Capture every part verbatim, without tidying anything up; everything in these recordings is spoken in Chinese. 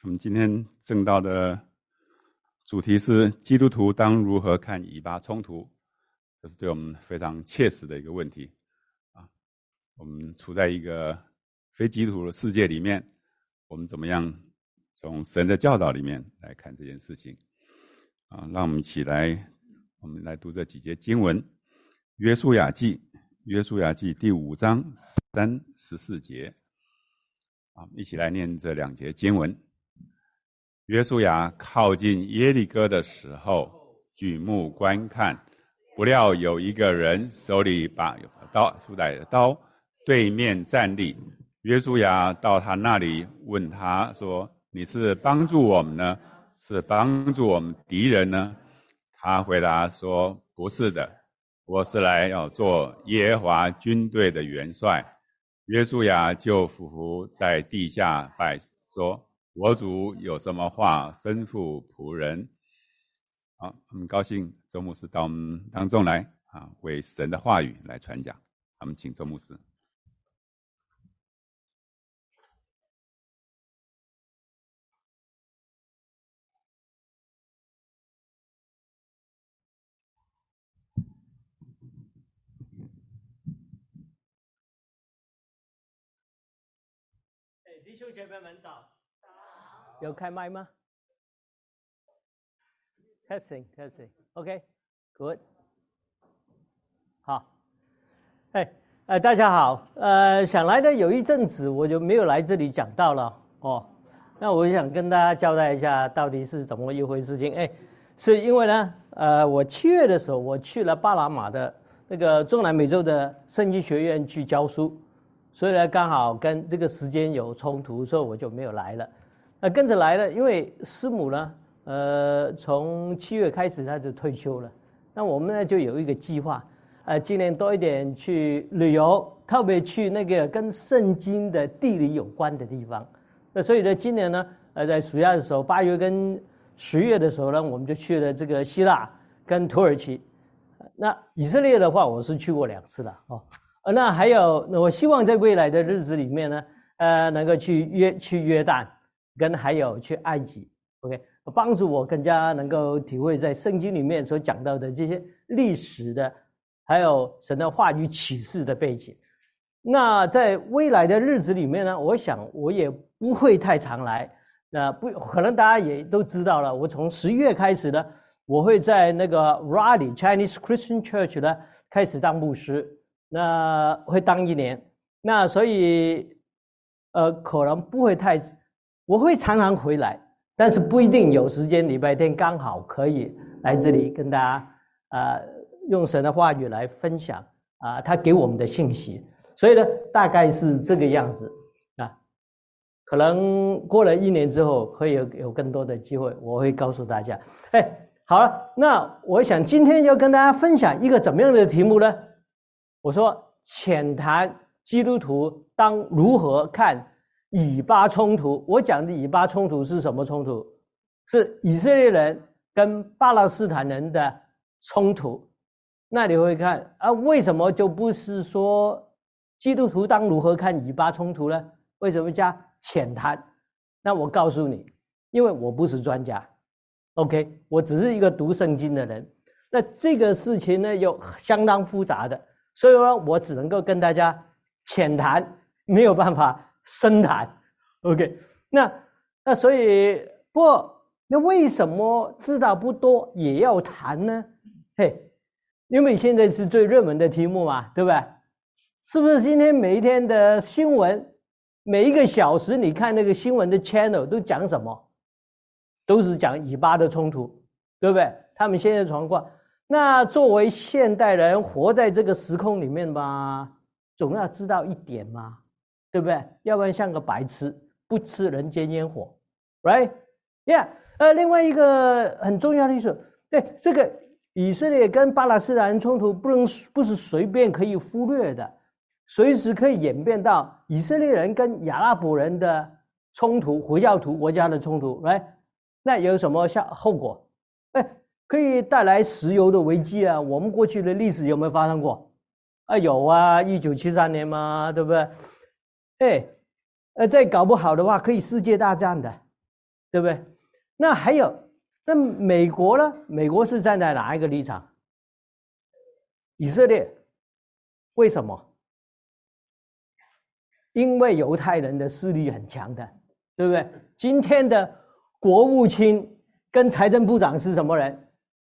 我们今天正道的主题是基督徒当如何看以巴冲突，这是对我们非常切实的一个问题啊。我们处在一个非基督徒的世界里面，我们怎么样从神的教导里面来看这件事情啊？让我们一起来，我们来读这几节经文。约书亚记，约书亚记第五章三十四节啊，一起来念这两节经文。约书亚靠近耶利哥的时候，举目观看，不料有一个人手里把刀束带的刀对面站立。约书亚到他那里问他说：“你是帮助我们呢，是帮助我们敌人呢？”他回答说：“不是的，我是来要做耶和华军队的元帅。”约书亚就俯伏在地下拜说：“我主有什么话吩咐仆人？”好，很高兴周牧师到我们当中来啊，为神的话语来传讲。我们请周牧师。 弟兄姐妹们早，有开麦吗 ？Testing testing，OK， good， 好，哎，呃，大家好，呃，想来的有一阵子我就没有来这里讲道了哦。那我想跟大家交代一下，到底是怎么一回事情？哎，是因为呢，呃，我七月的时候我去了巴拿马的那个中南美洲的圣经学院去教书。所以呢，刚好跟这个时间有冲突，所以我就没有来了。那跟着来了，因为师母呢，呃，从七月开始她就退休了。那我们呢就有一个计划，呃，今年多一点去旅游，特别去那个跟圣经的地理有关的地方。那所以呢，今年呢，呃，在暑假的时候，八月跟十月的时候呢，我们就去了这个希腊跟土耳其。那以色列的话，我是去过两次了哦。呃，那还有，我希望在未来的日子里面呢，呃，能够去约去约旦，跟还有去埃及 ，OK， 帮助我更加能够体会在圣经里面所讲到的这些历史的，还有神的话语启示的背景。那在未来的日子里面呢，我想我也不会太常来，那不可能大家也都知道了，我从十月开始呢，我会在那个 Raleigh Chinese Christian Church 呢开始当牧师。那会当一年，那所以，呃，可能不会太，我会常常回来，但是不一定有时间，礼拜天刚好可以来这里跟大家，呃，用神的话语来分享啊、呃，他给我们的信息，所以呢，大概是这个样子啊，可能过了一年之后，会有有更多的机会，我会告诉大家。哎，好了，那我想今天要跟大家分享一个怎么样的题目呢？我说浅谈基督徒当如何看以巴冲突。我讲的以巴冲突是什么冲突？是以色列人跟巴勒斯坦人的冲突。那你会看啊，为什么就不是说基督徒当如何看以巴冲突呢？为什么加浅谈？那我告诉你，因为我不是专家 ，OK， 我只是一个读圣经的人。那这个事情呢，有相当复杂的。所以呢，我只能够跟大家浅谈，没有办法深谈 ，OK？ 那那所以，不过那为什么知道不多也要谈呢？嘿，因为现在是最热门的题目嘛，对不对？是不是今天每一天的新闻，每一个小时你看那个新闻的 channel 都讲什么？都是讲以巴的冲突，对不对？他们现在的状况。那作为现代人活在这个时空里面吧，总要知道一点嘛，对不对？要不然像个白痴，不吃人间烟火 ，right？ Yeah， 呃，另外一个很重要的就是，对这个以色列跟巴勒斯坦冲突，不能不是随便可以忽略的，随时可以演变到以色列人跟亚拉伯人的冲突，回教徒国家的冲突 ，right？ 那有什么下后果？哎。可以带来石油的危机啊！我们过去的历史有没有发生过？啊，有啊，一九七三年嘛，对不对？哎，呃，再搞不好的话，可以世界大战的。 对不对？那还有，那美国呢？美国是站在哪一个立场？以色列，为什么？因为犹太人的势力很强的，对不对？今天的国务卿跟财政部长是什么人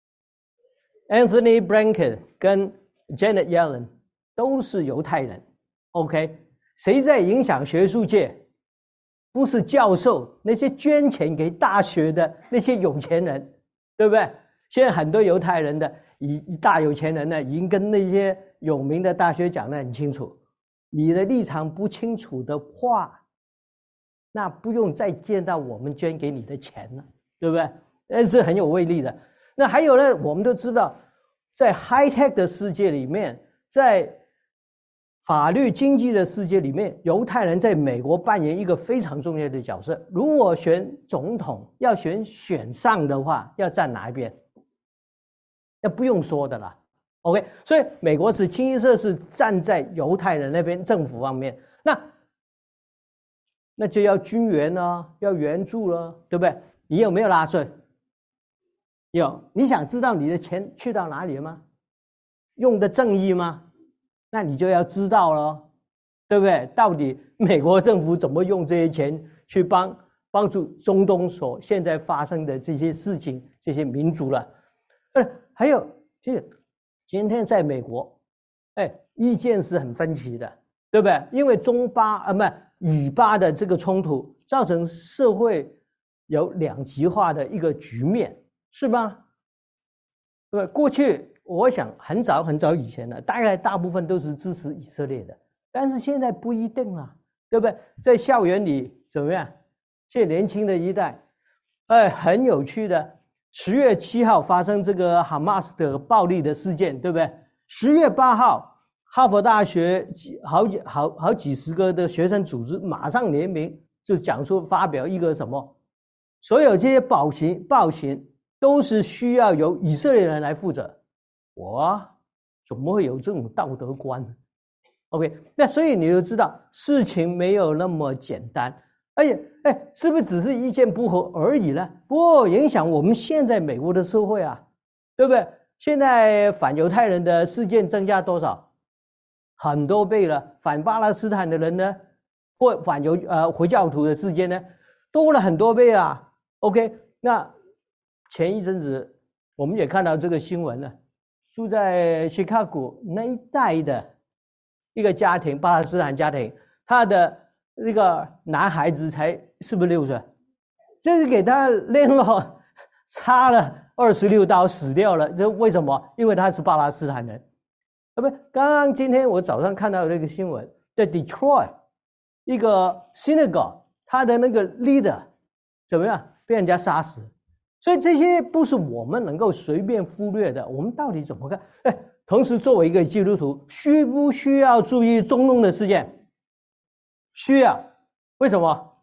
？Anthony Blinken 跟 Janet Yellen 都是犹太人。OK， 谁在影响学术界？不是教授，那些捐钱给大学的那些有钱人，对不对？现在很多犹太人的以大有钱人呢，已经跟那些有名的大学讲得很清楚，你的立场不清楚的话，那不用再见到我们捐给你的钱了，对不对？那是很有威力的。那还有呢，我们都知道，在 high tech 的世界里面，在法律经济的世界里面，犹太人在美国扮演一个非常重要的角色。如果选总统要选选上的话，要站哪一边？那不用说的啦。OK， 所以美国是清一色是站在犹太人那边政府方面，那那就要军援啊，要援助了，对不对？你有没有纳税？有。你想知道你的钱去到哪里了吗？用的正义吗？那你就要知道了，对不对？到底美国政府怎么用这些钱去帮帮助中东所现在发生的这些事情，这些民族了？呃，还有就是今天在美国，哎，意见是很分歧的，对不对？因为中巴啊，不以巴的这个冲突，造成社会有两极化的一个局面，是吗？对不对？过去。我想很早很早以前呢，大概大部分都是支持以色列的，但是现在不一定了，对不对？在校园里怎么样？现在年轻的一代，哎，很有趣的。十月七号发生这个哈马斯的暴力的事件，对不对？十月八号，哈佛大学好几好好几十个的学生组织马上联名，就讲说发表一个什么，所有这些暴行暴行都是需要由以色列人来负责。我怎么会有这种道德观呢 ？OK， 那所以你就知道事情没有那么简单，而且，哎，是不是只是意见不合而已呢？不影响我们现在美国的社会啊，对不对？现在反犹太人的事件增加多少？很多倍了。反巴勒斯坦的人呢，或反犹呃回教徒的事件呢，多了很多倍啊。OK， 那前一阵子我们也看到这个新闻了。住在 Chicago 那一带的一个家庭，巴勒斯坦家庭，他的那个男孩子才四十六岁，就是给他练了，插了二十六刀死掉了。这为什么？因为他是巴勒斯坦人。啊，不，刚刚今天我早上看到这个新闻，在 Detroit 一个 synagogue， 他的那个 leader 怎么样被人家杀死。所以这些不是我们能够随便忽略的。我们到底怎么看？哎，同时作为一个基督徒，需不需要注意中东的事件？需要。为什么？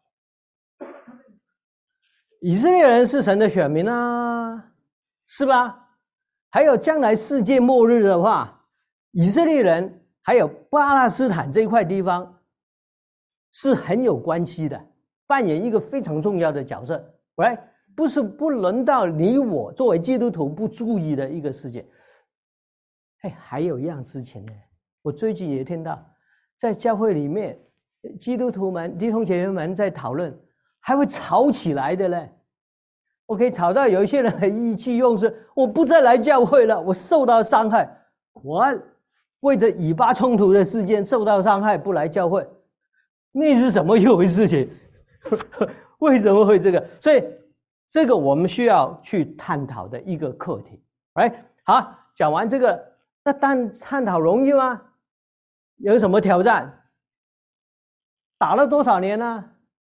以色列人是神的选民啊，是吧？还有将来世界末日的话，以色列人还有巴勒斯坦这一块地方是很有关系的，扮演一个非常重要的角色。right？不是不轮到你我作为基督徒不注意的一个事件。哎，还有一样事情呢，我最近也听到，在教会里面，基督徒们、弟兄姐妹们在讨论，还会吵起来的嘞。OK， 吵到有一些人很意气用事，我不再来教会了，我受到伤害，我为着以巴冲突的事件受到伤害不来教会，那是什么一回事情？为什么会这个？所以。这个我们需要去探讨的一个课题。哎，好，讲完这个，那但探讨容易吗？有什么挑战？打了多少年呢？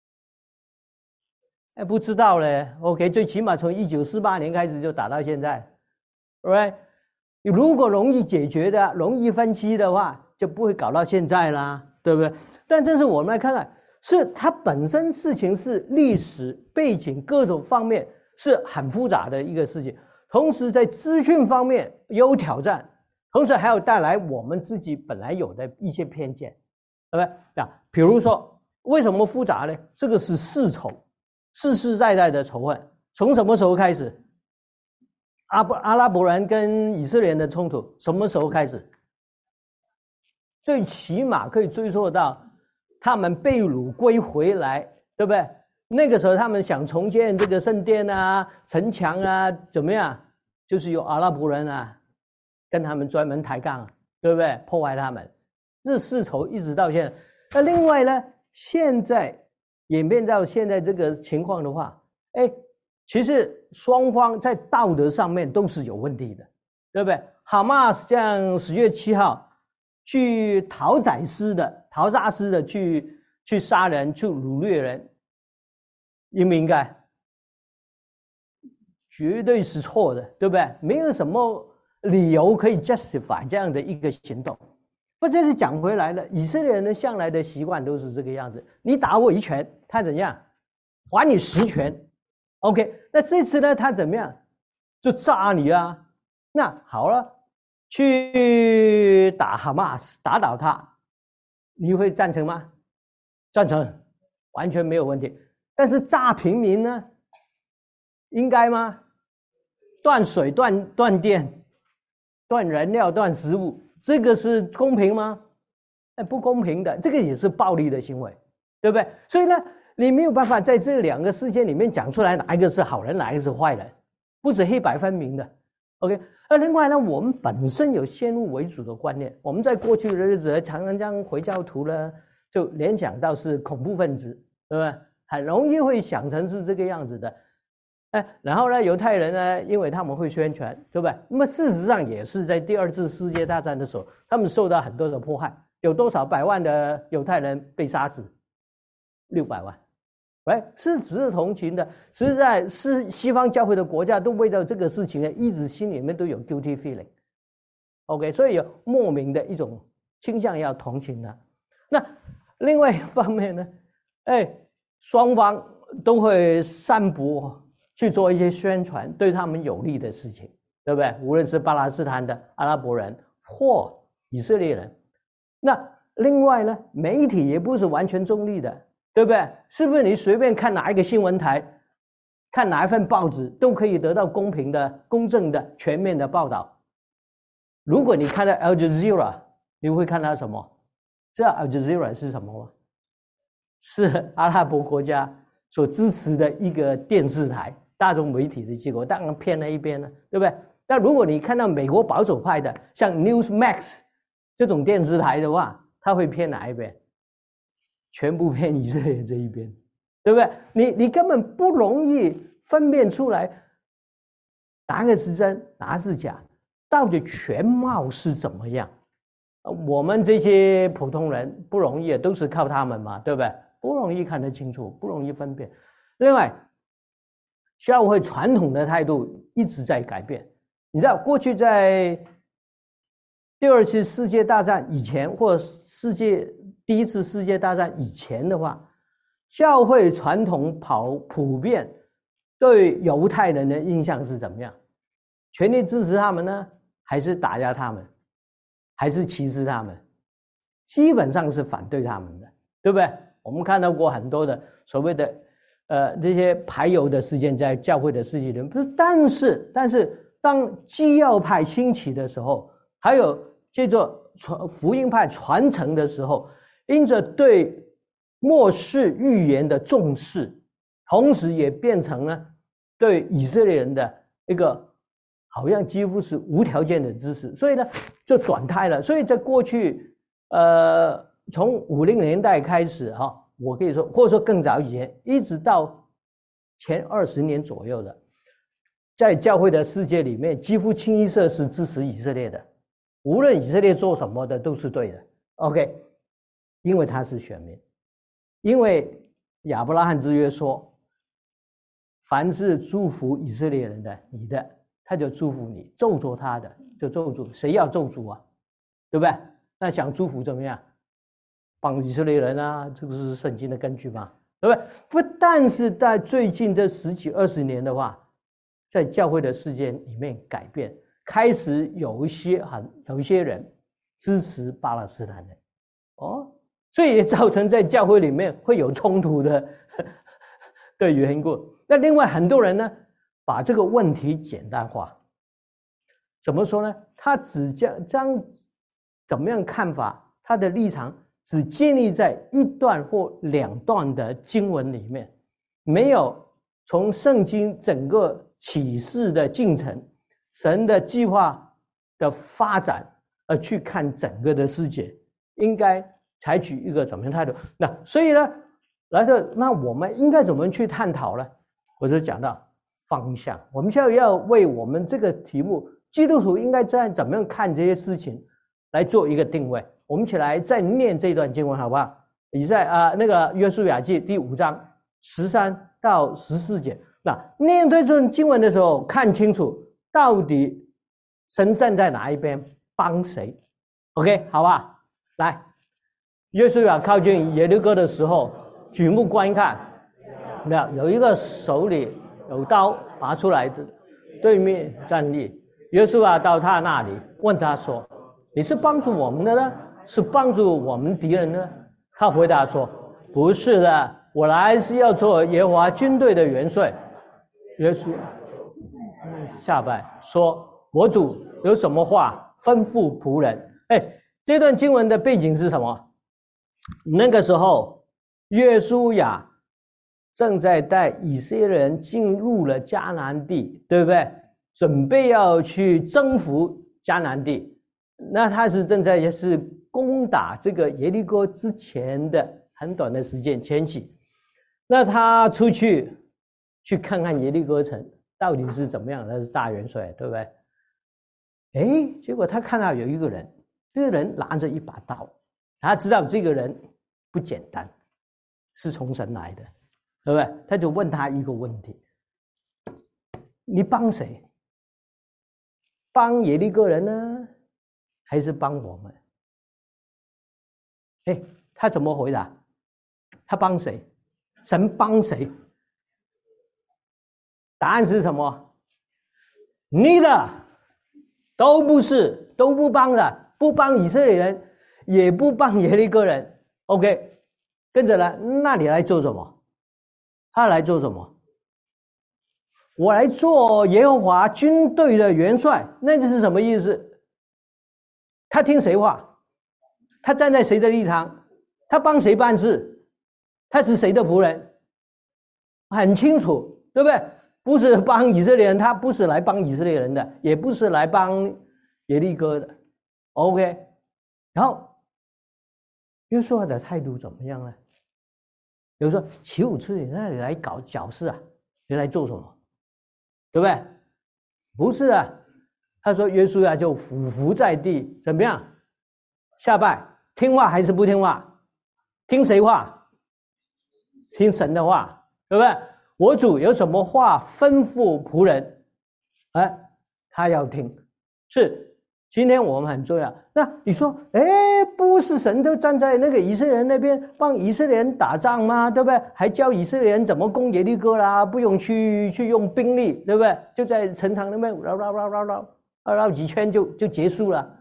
哎，不知道嘞。OK， 最起码从一九四八年开始就打到现在。right？ 如果容易解决的、容易分析的话，就不会搞到现在啦，对不对？但这是我们来看看。是它本身事情是历史背景各种方面是很复杂的一个事情，同时在资讯方面有挑战，同时还有带来我们自己本来有的一些偏见，对不对？啊，比如说为什么复杂呢？这个是世仇， 世世代代的仇恨。从什么时候开始？阿伯阿拉伯人跟以色列人的冲突什么时候开始？最起码可以追溯到他们被掳归回来，对不对？那个时候他们想重建这个圣殿啊、城墙啊，怎么样？就是有阿拉伯人啊跟他们专门抬杠，对不对？破坏他们，这世仇一直到现在。那另外呢，现在演变到现在这个情况的话，哎，其实双方在道德上面都是有问题的，对不对？哈马斯像十月七号去讨宰私的、淘杀私的去去杀人、去掳掠人，应不应该？绝对是错的，对不对？没有什么理由可以 justify 这样的一个行动。不，这是讲回来了，以色列人的向来的习惯都是这个样子，你打我一拳，他怎样？还你十拳。OK， 那这次呢，他怎么样？就炸你啊！那好了，去打哈马斯，打倒他，你会赞成吗？赞成，完全没有问题。但是炸平民呢？应该吗？断水、断断电、断燃料、断食物，这个是公平吗？哎，不公平的，这个也是暴力的行为，对不对？所以呢，你没有办法在这两个事件里面讲出来哪一个是好人，哪一个是坏人，不止黑白分明的。OK， 那另外呢，我们本身有先入为主的观念，我们在过去的日子常常将回教徒呢就联想到是恐怖分子，对不对？很容易会想成是这个样子的。哎，然后呢，犹太人呢，因为他们会宣传，对不对？那么事实上也是在第二次世界大战的时候，他们受到很多的迫害，有多少百万的犹太人被杀死？六百万。喂，是值得同情的。实在是西方教会的国家都为了这个事情呢，一直心里面都有 guilty feeling。OK， 所以有莫名的一种倾向要同情的。那另外一方面呢，哎，双方都会散播去做一些宣传对他们有利的事情，对不对？无论是巴勒斯坦的阿拉伯人或以色列人。那另外呢，媒体也不是完全中立的，对不对？是不是你随便看哪一个新闻台，看哪一份报纸，都可以得到公平的、公正的、全面的报道？如果你看到 Al Jazeera， 你会看到什么？知道 Al Jazeera 是什么吗？是阿拉伯国家所支持的一个电视台，大众媒体的机构，当然偏那一边了，对不对？但如果你看到美国保守派的，像 Newsmax 这种电视台的话，它会偏哪一边？全部偏以色列这一边，对不对？你你根本不容易分辨出来哪个是真，哪是假，到底全貌是怎么样？我们这些普通人不容易，都是靠他们嘛，对不对？不容易看得清楚，不容易分辨。另外，教会传统的态度一直在改变。你知道，过去在第二次世界大战以前，或世界第一次世界大战以前的话，教会传统跑普遍对犹太人的印象是怎么样？全力支持他们呢，还是打压他们，还是歧视他们？基本上是反对他们的，对不对？我们看到过很多的所谓的呃这些排犹的事件在教会的世界里面，不是？但是但是当基要派兴起的时候，还有叫做传福音派传承的时候，因着对末世预言的重视，同时也变成了对以色列人的一个好像几乎是无条件的支持，所以呢就转态了。所以在过去呃从五零年代开始哈、哦，我可以说或者说更早以前，一直到前二十年左右的，在教会的世界里面，几乎清一色是支持以色列的，无论以色列做什么的都是对的。OK， 因为他是选民，因为亚伯拉罕之约说，凡是祝福以色列人的，你的他就祝福你，咒诅他的就咒诅。谁要咒诅啊？对不对？那想祝福怎么样？帮以色列人啊，这个是圣经的根据嘛，对不对？不但是在最近这十几二十年的话，在教会的世界里面改变，开始有一些很有一些人支持巴勒斯坦人，哦，所以也造成在教会里面会有冲突的的缘故。那另外很多人呢，把这个问题简单化。怎么说呢？他只将将怎么样看法，他的立场只建立在一段或两段的经文里面，没有从圣经整个启示的进程、神的计划的发展而去看整个的世界，应该采取一个怎么样态度？那所以呢，来说，那我们应该怎么去探讨呢？我就讲到方向，我们现在要为我们这个题目，基督徒应该在怎么样看这些事情，来做一个定位。我们一起来再念这段经文好不好？以在啊、呃、那个约书亚记第五章十三到十四节。那念这段经文的时候，看清楚到底神站在哪一边，帮谁 ？OK， 好吧？来，约书亚靠近耶利哥的时候，举目观看，没有有一个手里有刀拔出来的，对面站立。约书亚到他那里，问他说：“你是帮助我们的呢，是帮助我们敌人呢？”他回答说：“不是的，我来是要做耶和华军队的元帅。”约书亚下拜说：“我主有什么话吩咐仆人？”哎，这段经文的背景是什么？那个时候，约书亚正在带以色列人进入了迦南地，对不对？准备要去征服迦南地，那他是正在是攻打这个耶利哥之前的很短的时间前期，那他出去去看看耶利哥城到底是怎么样，那是大元帅，对不对？哎，结果他看到有一个人，这个人拿着一把刀，他知道这个人不简单，是从神来的，对不对？他就问他一个问题：你帮谁？帮耶利哥人呢，还是帮我们？哎，他怎么回答？他帮谁？神帮谁？答案是什么？你的都不是，都不帮的，不帮以色列人，也不帮耶利哥人。OK， 跟着来，那你来做什么？他来做什么？我来做耶和华军队的元帅，那就是什么意思？他听谁话？他站在谁的立场？他帮谁办事？他是谁的仆人？很清楚，对不对？不是帮以色列人，他不是来帮以色列人的，也不是来帮耶利哥的。OK， 然后约书亚的态度怎么样呢？比如说，起舞出你那里来搞搅事啊？你来做什么？对不对？不是啊，他说约书亚就俯伏在地，怎么样？下拜，听话还是不听话？听谁话？听神的话，对不对？我主有什么话吩咐仆人，哎，他要听。是，今天我们很重要。那你说，哎，不是神都站在那个以色列人那边帮以色列人打仗吗？对不对？还教以色列人怎么攻耶利哥啦，不用去去用兵力，对不对？就在城墙那边绕绕绕绕绕绕几圈就就结束了。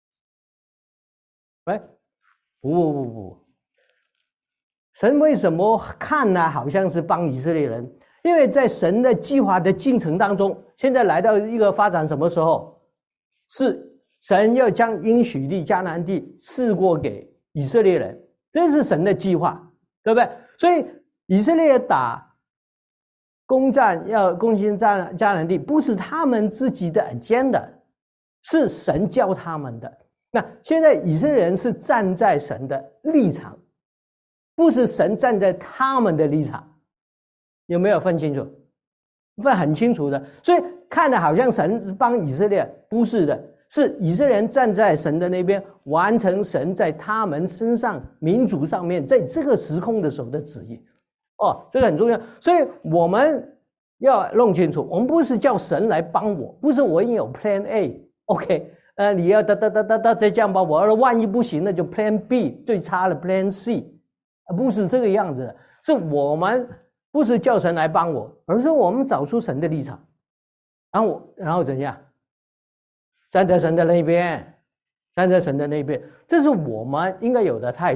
哎，不不不不，神为什么看呢？好像是帮以色列人，因为在神的计划的进程当中，现在来到一个发展什么时候？是神要将应许地迦南地赐过给以色列人，这是神的计划，对不对？所以以色列打攻占要攻进迦迦南地，不是他们自己的 agenda， 是神教他们的。那现在以色列人是站在神的立场，不是神站在他们的立场，有没有分清楚？分很清楚的。所以看的好像神帮以色列，不是的，是以色列人站在神的那边，完成神在他们身上民族上面在这个时空的时候的旨意。哦，这个很重要。所以我们要弄清楚，我们不是叫神来帮我，不是我已经有 Plan A， OK， 呃，你要哒哒哒哒哒再这样吧，我万一不行那就 Plan B， 最差的 Plan C， 不是这个样子的。是我们不是叫神来帮我，而是我们找出神的立场，然后我然后怎样站在神的那边，站在神的那边，这是我们应该有的态度。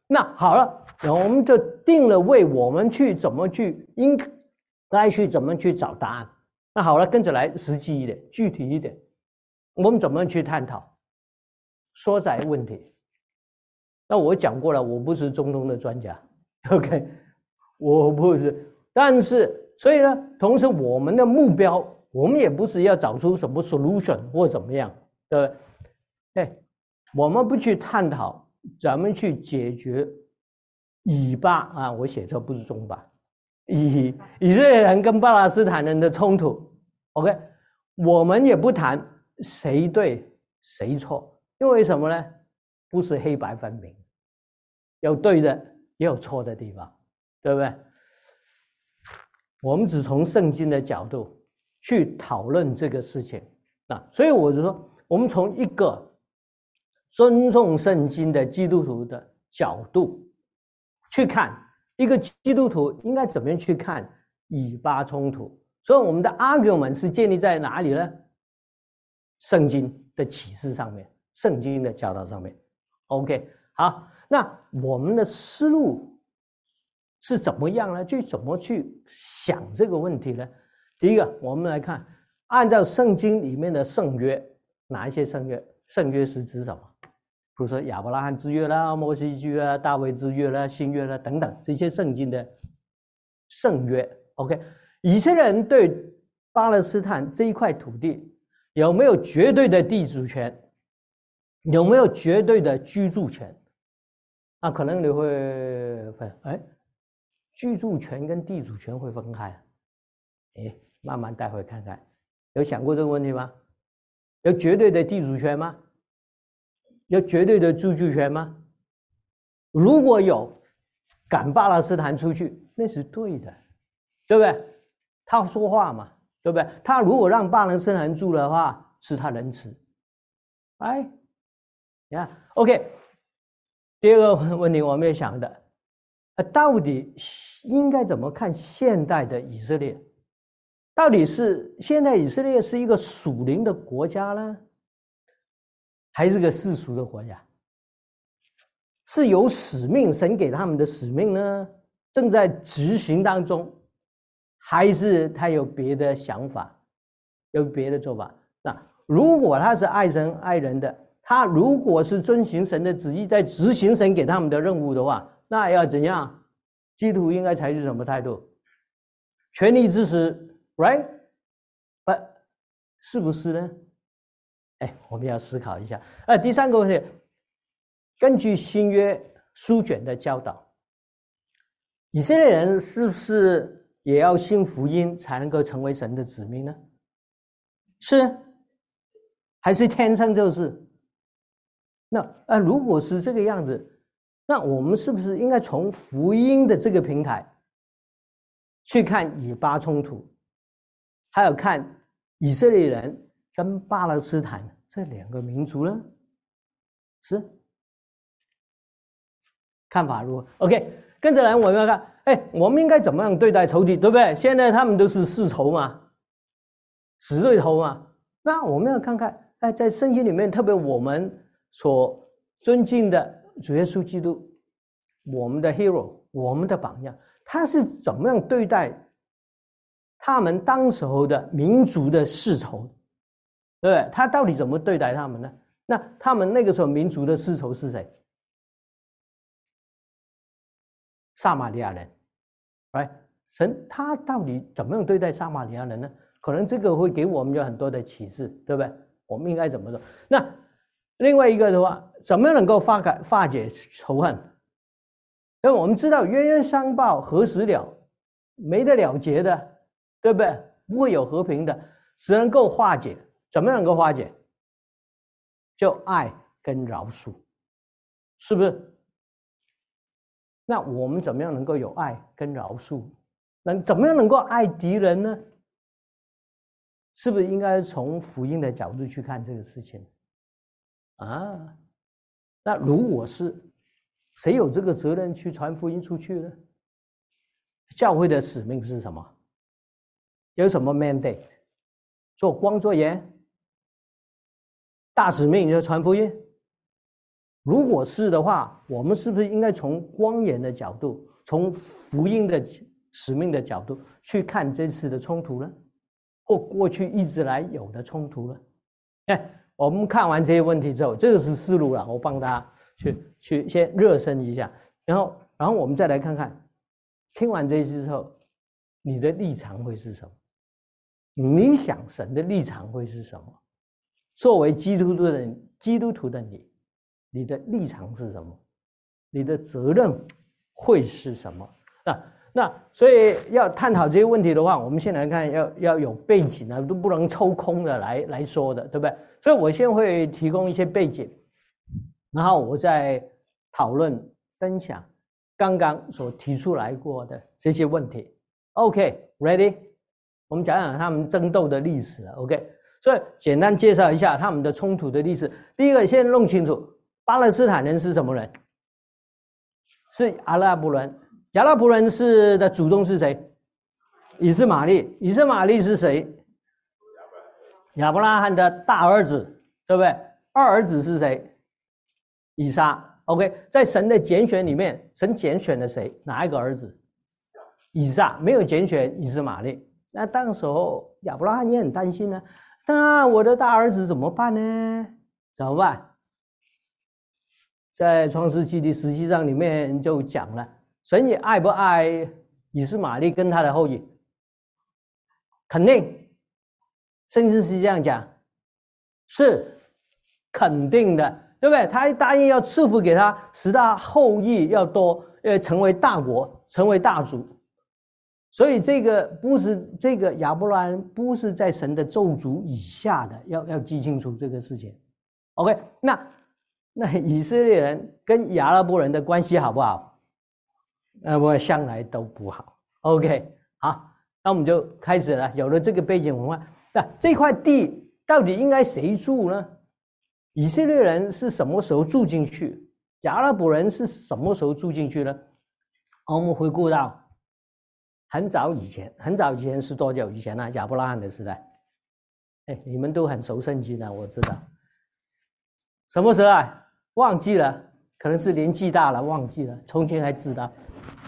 那好了，然后我们就定了位，我们去怎么去应该去怎么去找答案。那好了，跟着来实际一点，具体一点，我们怎么去探讨缩窄问题？那我讲过了，我不是中东的专家 ，OK， 我不是，但是所以呢，同时我们的目标，我们也不是要找出什么 solution 或怎么样，对不对？哎，我们不去探讨怎么去解决以巴啊，我写错不是中巴，以以色列人跟巴勒斯坦人的冲突 ，OK， 我们也不谈谁对谁错，因为什么呢？不是黑白分明，有对的也有错的地方，对不对？我们只从圣经的角度去讨论这个事情啊，所以我就说，我们从一个尊重圣经的基督徒的角度去看，一个基督徒应该怎么样去看以巴冲突。所以我们的 argument 是建立在哪里呢？圣经的启示上面，圣经的教导上面。 OK， 好，那我们的思路是怎么样呢？去怎么去想这个问题呢？第一个，我们来看，按照圣经里面的圣约，哪一些圣约？圣约是指什么？比如说亚伯拉罕之约啦、摩西之约啦、大卫之约啦、新约啦等等，这些圣经的圣约。OK， 以色列人对巴勒斯坦这一块土地有没有绝对的地主权？有没有绝对的居住权？啊，可能你会分，哎，居住权跟地主权会分开，哎，慢慢待会看看，有想过这个问题吗？有绝对的地主权吗？有绝对的居住权吗？如果有，赶巴勒斯坦出去，那是对的，对不对？他说话嘛，对不对？他如果让巴勒斯坦住的话，是他仁慈，哎。呀、yeah, ，OK。第二个问题我们也想的，啊，到底应该怎么看现代的以色列？到底是现在以色列是一个属灵的国家呢，还是个世俗的国家？是有使命，神给他们的使命呢，正在执行当中，还是他有别的想法，有别的做法？那如果他是爱神爱人的，他如果是遵行神的旨意，在执行神给他们的任务的话，那要怎样？基督徒应该采取什么态度？全力支持 ，right？ 不，是不是呢？哎，我们要思考一下。呃，第三个问题，根据新约书卷的教导，以色列人是不是也要信福音才能够成为神的子民呢？是，还是天生就是？那啊，如果是这个样子，那我们是不是应该从福音的这个平台去看以巴冲突，还有看以色列人跟巴勒斯坦这两个民族呢？是，看法如何 ？OK， 跟着来我们要看，哎，我们应该怎么样对待仇敌，对不对？现在他们都是世仇嘛，死对头嘛，那我们要看看，哎，在圣经里面，特别我们所尊敬的主耶稣基督，我们的 hero， 我们的榜样，他是怎么样对待他们当时候的民族的世仇，对不对？他到底怎么对待他们呢？那他们那个时候民族的世仇是谁？撒玛利亚人，right？ 神他到底怎么样对待撒玛利亚人呢？可能这个会给我们有很多的启示，对不对？我们应该怎么做？那另外一个的话，怎么能够化解化解仇恨？因为我们知道冤冤相报何时了，没得了结的，对不对？不会有和平的，只能够化解。怎么能够化解？就爱跟饶恕，是不是？那我们怎么样能够有爱跟饶恕？能怎么样能够爱敌人呢？是不是应该从福音的角度去看这个事情？啊，那如果是谁有这个责任去传福音出去呢？教会的使命是什么？有什么 mandate？ 做光做盐，大使命就是传福音。 如果是的话，我们是不是应该从光源的角度，从福音的使命的角度去看这次的冲突呢？或过去一直来有的冲突呢？哎，我们看完这些问题之后，这个是思路了，我帮大家去去先热身一下，然后然后我们再来看看，听完这些之后，你的立场会是什么？你想神的立场会是什么？作为基督徒的基督徒的你，你的立场是什么？你的责任会是什么？那那所以要探讨这些问题的话，我们先来看要要有背景啊，都不能抽空的来来说的，对不对？所以我先会提供一些背景，然后我再讨论分享刚刚所提出来过的这些问题。OK，ready？、Okay, 我们讲讲他们争斗的历史了。OK， 所以简单介绍一下他们的冲突的历史。第一个，先弄清楚巴勒斯坦人是什么人？是阿拉伯人。阿拉伯人是的祖宗是谁？以斯玛利。以斯玛利是谁？亚伯拉罕的大儿子，对不对？二儿子是谁？以撒。OK， 在神的拣选里面，神拣选了谁？哪一个儿子？以撒，没有拣选以斯玛利。那当时候亚伯拉罕也很担心呢，那我的大儿子怎么办呢？怎么办？在创世纪第十七章里面就讲了，神也爱不爱以斯玛利跟他的后裔？肯定，圣经是这样讲，是肯定的，对不对？他答应要赐福给他，使他后裔要多，呃，成为大国，成为大族。所以这个不是这个亚伯拉罕不是在神的咒诅以下的，要要记清楚这个事情。OK， 那那以色列人跟阿拉伯人的关系好不好？那么向来都不好。OK， 好，那我们就开始了。有了这个背景文化，那这块地到底应该谁住呢？以色列人是什么时候住进去？阿拉伯人是什么时候住进去呢？我们回顾到很早以前，很早以前是多久以前呢？亚伯拉罕的时代。哎，你们都很熟圣经的，我知道。什么时候啊？忘记了，可能是年纪大了，忘记了。从前还知道，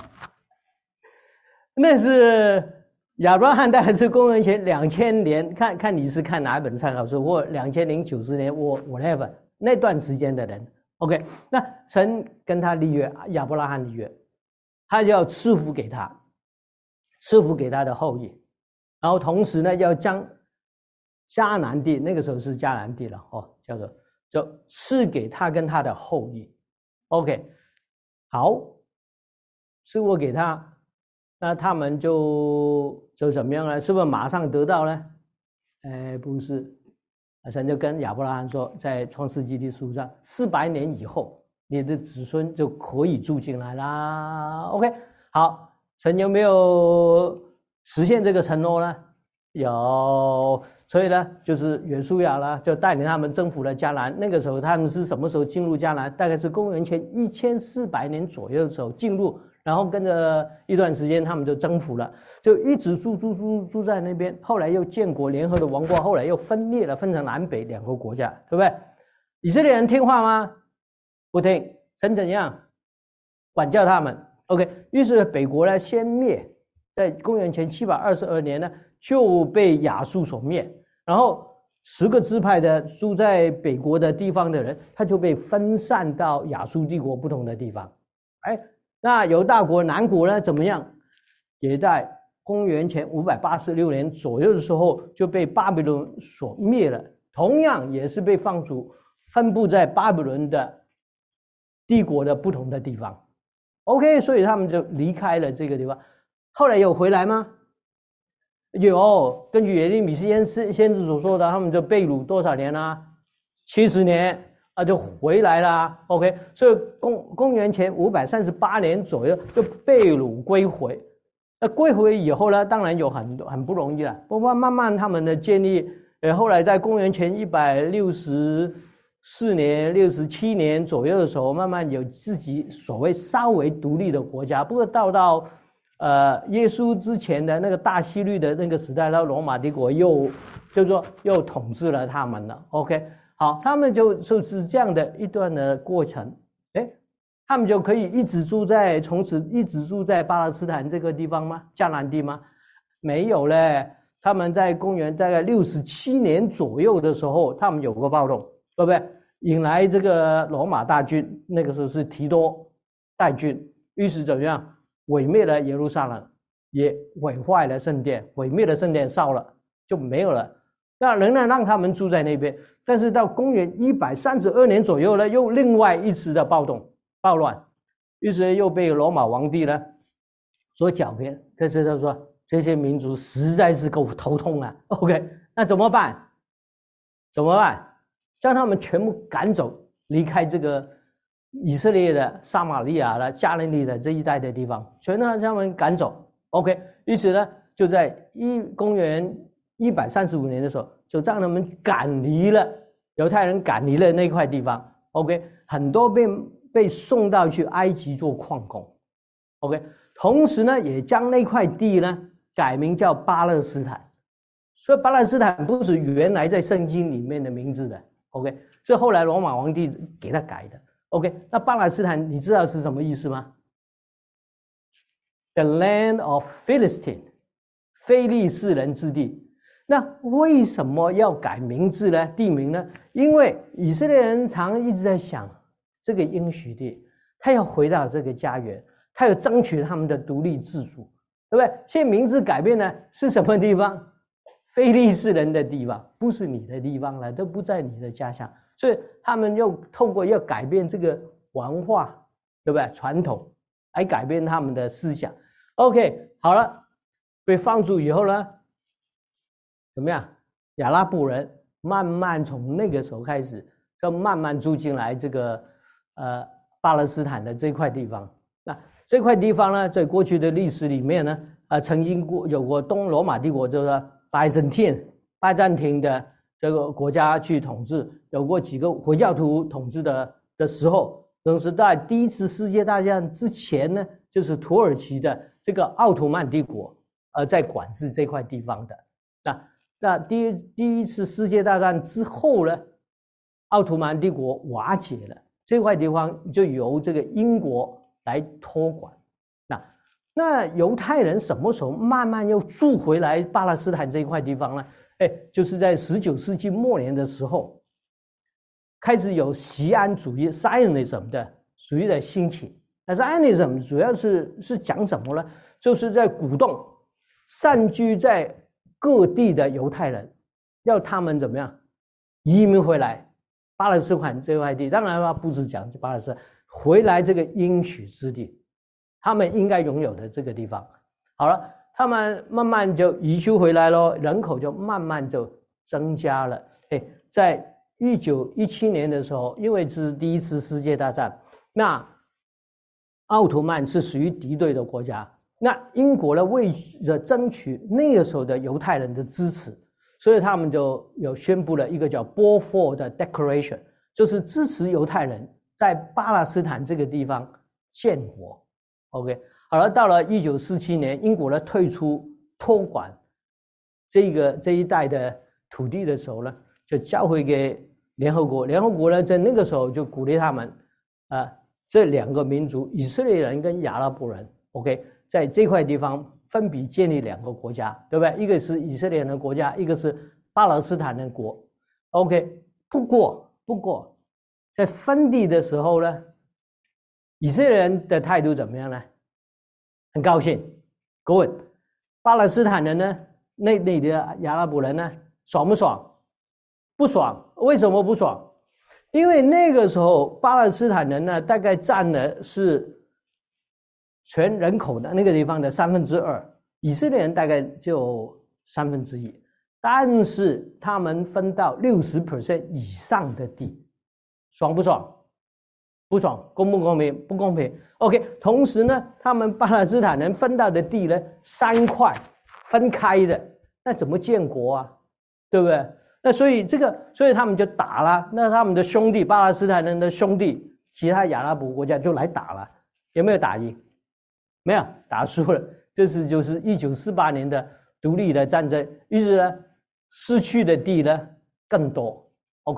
那是亚伯拉罕大概是公元前两千年，看看你是看哪一本参考书，或两千零九十年，或 whatever 那段时间的人。OK， 那神跟他立约，亚伯拉罕立约，他就要赐福给他。赐福给他的后裔，然后同时呢，要将迦南地，那个时候是迦南地了哦，叫做就赐给他跟他的后裔。OK， 好，赐福给他，那他们就就怎么样呢？是不是马上得到呢？哎，不是，神就跟亚伯拉罕说，在创世纪第十五章，四百年以后，你的子孙就可以住进来啦。OK， 好。神有没有实现这个承诺呢？有，所以呢，就是约书亚啦，就带领他们征服了迦南。那个时候他们是什么时候进入迦南？大概是公元前一千四百年左右的时候进入，然后跟着一段时间他们就征服了，就一直住住住住在那边。后来又建国联合的王国，后来又分裂了，分成南北两个国家，对不对？以色列人听话吗？不听，神怎样管教他们？ OK， 于是北国呢先灭，在公元前七百二十二年呢就被亚述所灭，然后十个支派的住在北国的地方的人，他就被分散到亚述帝国不同的地方。哎，那犹大国南国呢怎么样？也在公元前五百八十六年左右的时候就被巴比伦所灭了，同样也是被放逐，分布在巴比伦的帝国的不同的地方。OK， 所以他们就离开了这个地方。后来有回来吗？有，根据耶利米先先知所说的，他们就被掳多少年啊？七十年啊，就回来了。OK， 所以公公元前五百三十八年左右就被掳归回。那归回以后呢，当然有很多很不容易了。不过慢慢他们的建立，呃，后来在公元前一百六十。四年、六十七年左右的时候，慢慢有自己所谓稍微独立的国家。不过到到呃耶稣之前的那个大希律的那个时代，到罗马帝国又就是说又统治了他们了。OK， 好，他们就就是这样的一段的过程，哎，他们就可以一直住在从此一直住在巴勒斯坦这个地方吗？迦南地吗？没有嘞，他们在公元大概六十七年左右的时候，他们有个暴动，对不对？引来这个罗马大军，那个时候是提多带军，于是怎么样？毁灭了耶路撒冷，也毁坏了圣殿，毁灭了圣殿，烧了就没有了。那仍然让他们住在那边，但是到公元一百三十二年左右呢，又另外一次的暴动暴乱，于是又被罗马皇帝呢所狡辩。这是他说这些民族实在是够头痛啊。OK， 那怎么办？怎么办？将他们全部赶走，离开这个以色列的撒玛利亚的加利利的这一带的地方，全让他们赶走。OK， 于是呢，就在一公元一百三十五年的时候，就让他们赶离了犹太人赶离了那块地方。OK， 很多被被送到去埃及做矿工。OK， 同时呢，也将那块地呢改名叫巴勒斯坦。所以巴勒斯坦不是原来在圣经里面的名字的。OK， 是后来罗马皇帝给他改的。OK， 那巴勒斯坦你知道是什么意思吗？ The land of Philistine， 非利士人之地。那为什么要改名字呢？地名呢？因为以色列人常一直在想这个应许地，他要回到这个家园，他要争取他们的独立自主，对不对？现在名字改变呢，是什么地方？非利士人的地方，不是你的地方了，都不在你的家乡，所以他们又透过要改变这个文化，对不对？传统来改变他们的思想。OK， 好了，被放逐以后呢，怎么样？亚拉伯人慢慢从那个时候开始，就慢慢住进来这个呃巴勒斯坦的这块地方。那这块地方呢，在过去的历史里面呢，呃，曾经过有过东罗马帝国，就是拜占庭拜占庭的这个国家去统治，有过几个回教徒统治的的时候，同时在第一次世界大战之前呢，就是土耳其的这个奥图曼帝国呃在管制这块地方的。那那第一第一次世界大战之后呢，奥图曼帝国瓦解了，这块地方就由这个英国来托管。那那犹太人什么时候慢慢又住回来巴勒斯坦这一块地方呢？哎，就是在十九世纪末年的时候，开始有锡安主义 Zionism 的主义的兴起。那 Zionism 主要是是讲什么呢？就是在鼓动散居在各地的犹太人，要他们怎么样移民回来巴勒斯坦这块地。当然了，不是讲巴勒斯坦，回来这个应许之地，他们应该拥有的这个地方。好了，他们慢慢就移居回来咯，人口就慢慢就增加了。哎，在一九一七年的时候，因为这是第一次世界大战，那奥图曼是属于敌对的国家，那英国呢为了争取那个时候的犹太人的支持，所以他们就有宣布了一个叫 Balfour 的 Declaration， 就是支持犹太人在巴勒斯坦这个地方建国。 OK， 好了，到了一九四七年，英国呢退出托管这个这一带的土地的时候呢，就交回给联合国。联合国呢在那个时候就鼓励他们啊、呃，这两个民族以色列人跟亚拉伯人 OK， 在这块地方分别建立两个国家，对不对？一个是以色列人的国家，一个是巴勒斯坦人国。 OK， 不过不过在分地的时候呢，以色列人的态度怎么样呢？很高兴 good。 巴勒斯坦人呢，那那里的亚拉伯人呢，爽不爽？不爽。为什么不爽？因为那个时候巴勒斯坦人呢，大概占的是全人口的那个地方的三分之二，以色列人大概就三分之一，但是他们分到 百分之六十 以上的地，爽不爽？不爽。公不公平？不公平。 OK， 同时呢，他们巴勒斯坦人分到的地呢，三块分开的，那怎么建国啊？对不对？那所以这个，所以他们就打了。那他们的兄弟，巴勒斯坦人的兄弟，其他亚拉伯国家就来打了，有没有打赢？没有，打输了。这是就是一九四八年的独立的战争。于是呢，失去的地呢更多。OK，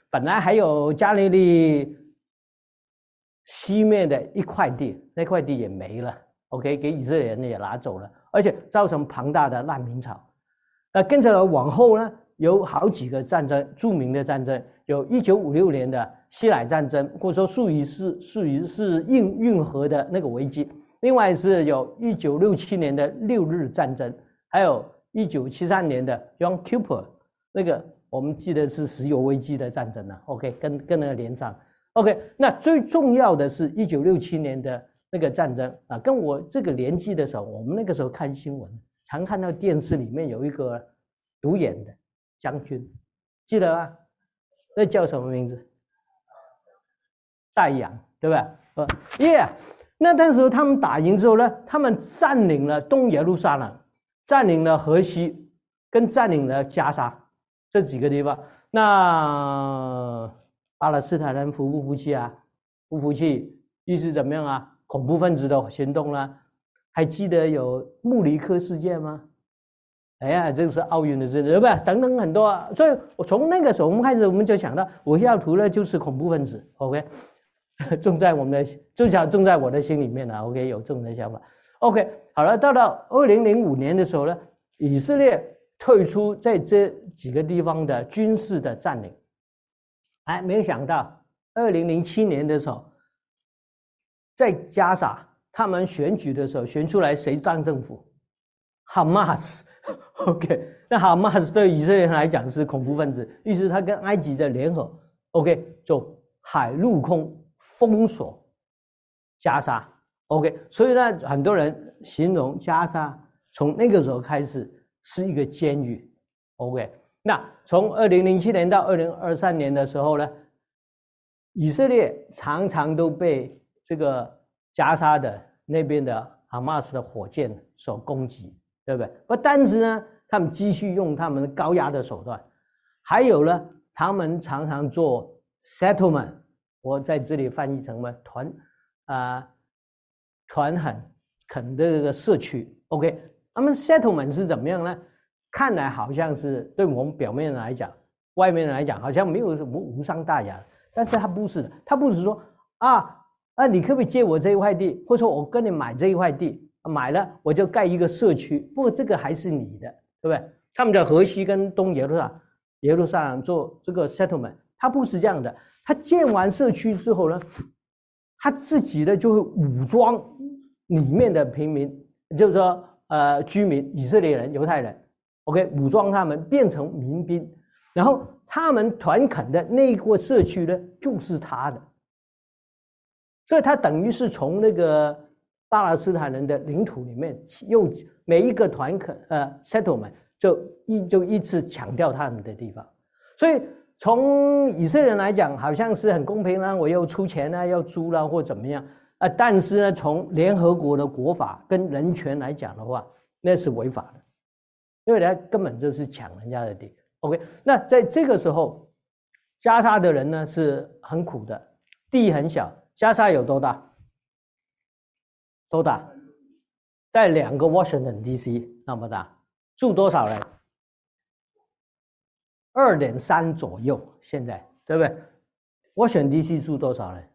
本来还有加利利西面的一块地，那块地也没了 ，OK， 给以色列人也拿走了，而且造成庞大的难民潮。那跟着往后呢，有好几个战争，著名的战争，有一九五六年的西乃战争，或者说属于是属于是运运河的那个危机。另外是有一九六七年的六日战争，还有一九七三年的 Yom Kippur， 那个我们记得是石油危机的战争啊 ，OK， 跟跟那个连上 ，OK， 那最重要的是一九六七年的那个战争啊，跟我这个年纪的时候，我们那个时候看新闻，常看到电视里面有一个独眼的将军，记得吗？那叫什么名字？戴阳，对吧？呃 ，Yeah。那那时候他们打赢之后呢，他们占领了东耶路撒冷，占领了河西，跟占领了加沙这几个地方。那巴勒斯坦人服不服气啊？不服气，于是怎么样啊？恐怖分子的行动啦，还记得有慕尼黑事件吗？哎呀，这个是奥运的事，对吧？等等很多、啊，所以我从那个时候我们开始，我们就想到我要图的就是恐怖分子 ，OK。种在我们的，就像种在我的心里面了。OK， 有这种的想法。OK， 好了，到了二零零五年的时候呢，以色列退出在这几个地方的军事的占领。哎，没有想到二零零七年的时候，在加沙他们选举的时候，选出来谁当政府？哈马斯。OK， 那哈马斯对以色列人来讲是恐怖分子，于是他跟埃及的联合 ，OK， 就海陆空封锁加沙 ，OK， 所以呢，很多人形容加沙从那个时候开始是一个监狱 ，OK。那从二零零七年到二零二三年的时候呢，以色列常常都被这个加沙的那边的哈马斯的火箭所攻击，对不对？不，但是呢，他们继续用他们高压的手段，还有呢，他们常常做 settlement。我在这里翻译成什么团啊团很垦的这个社区 ，OK， 他们 settlement 是怎么样呢？看来好像是对我们表面来讲，外面来讲好像没有什么无伤大雅，但是他不是的，他不是说啊啊，你可不可以借我这一块地，或者说我跟你买这一块地，买了我就盖一个社区，不过这个还是你的，对不对？他们在河西跟东耶路撒冷耶路撒冷做这个 settlement， 他不是这样的。他建完社区之后呢，他自己呢就会武装里面的平民，就是说呃居民，以色列人、犹太人 ，OK， 武装他们变成民兵，然后他们团垦的那个社区呢就是他的，所以他等于是从那个巴勒斯坦人的领土里面，又每一个团垦呃 settlement 就一就一次抢掉他们的地方，所以。从以色列人来讲，好像是很公平啦，我又出钱啦，要租啦或怎么样啊？但是呢，从联合国的国法跟人权来讲的话，那是违法的，因为他根本就是抢人家的地。OK， 那在这个时候，加沙的人呢是很苦的，地很小，加沙有多大？多大？在两个 Washington D C 那么大，住多少人？二点三左右，现在对不对？我选 D C 住多少人？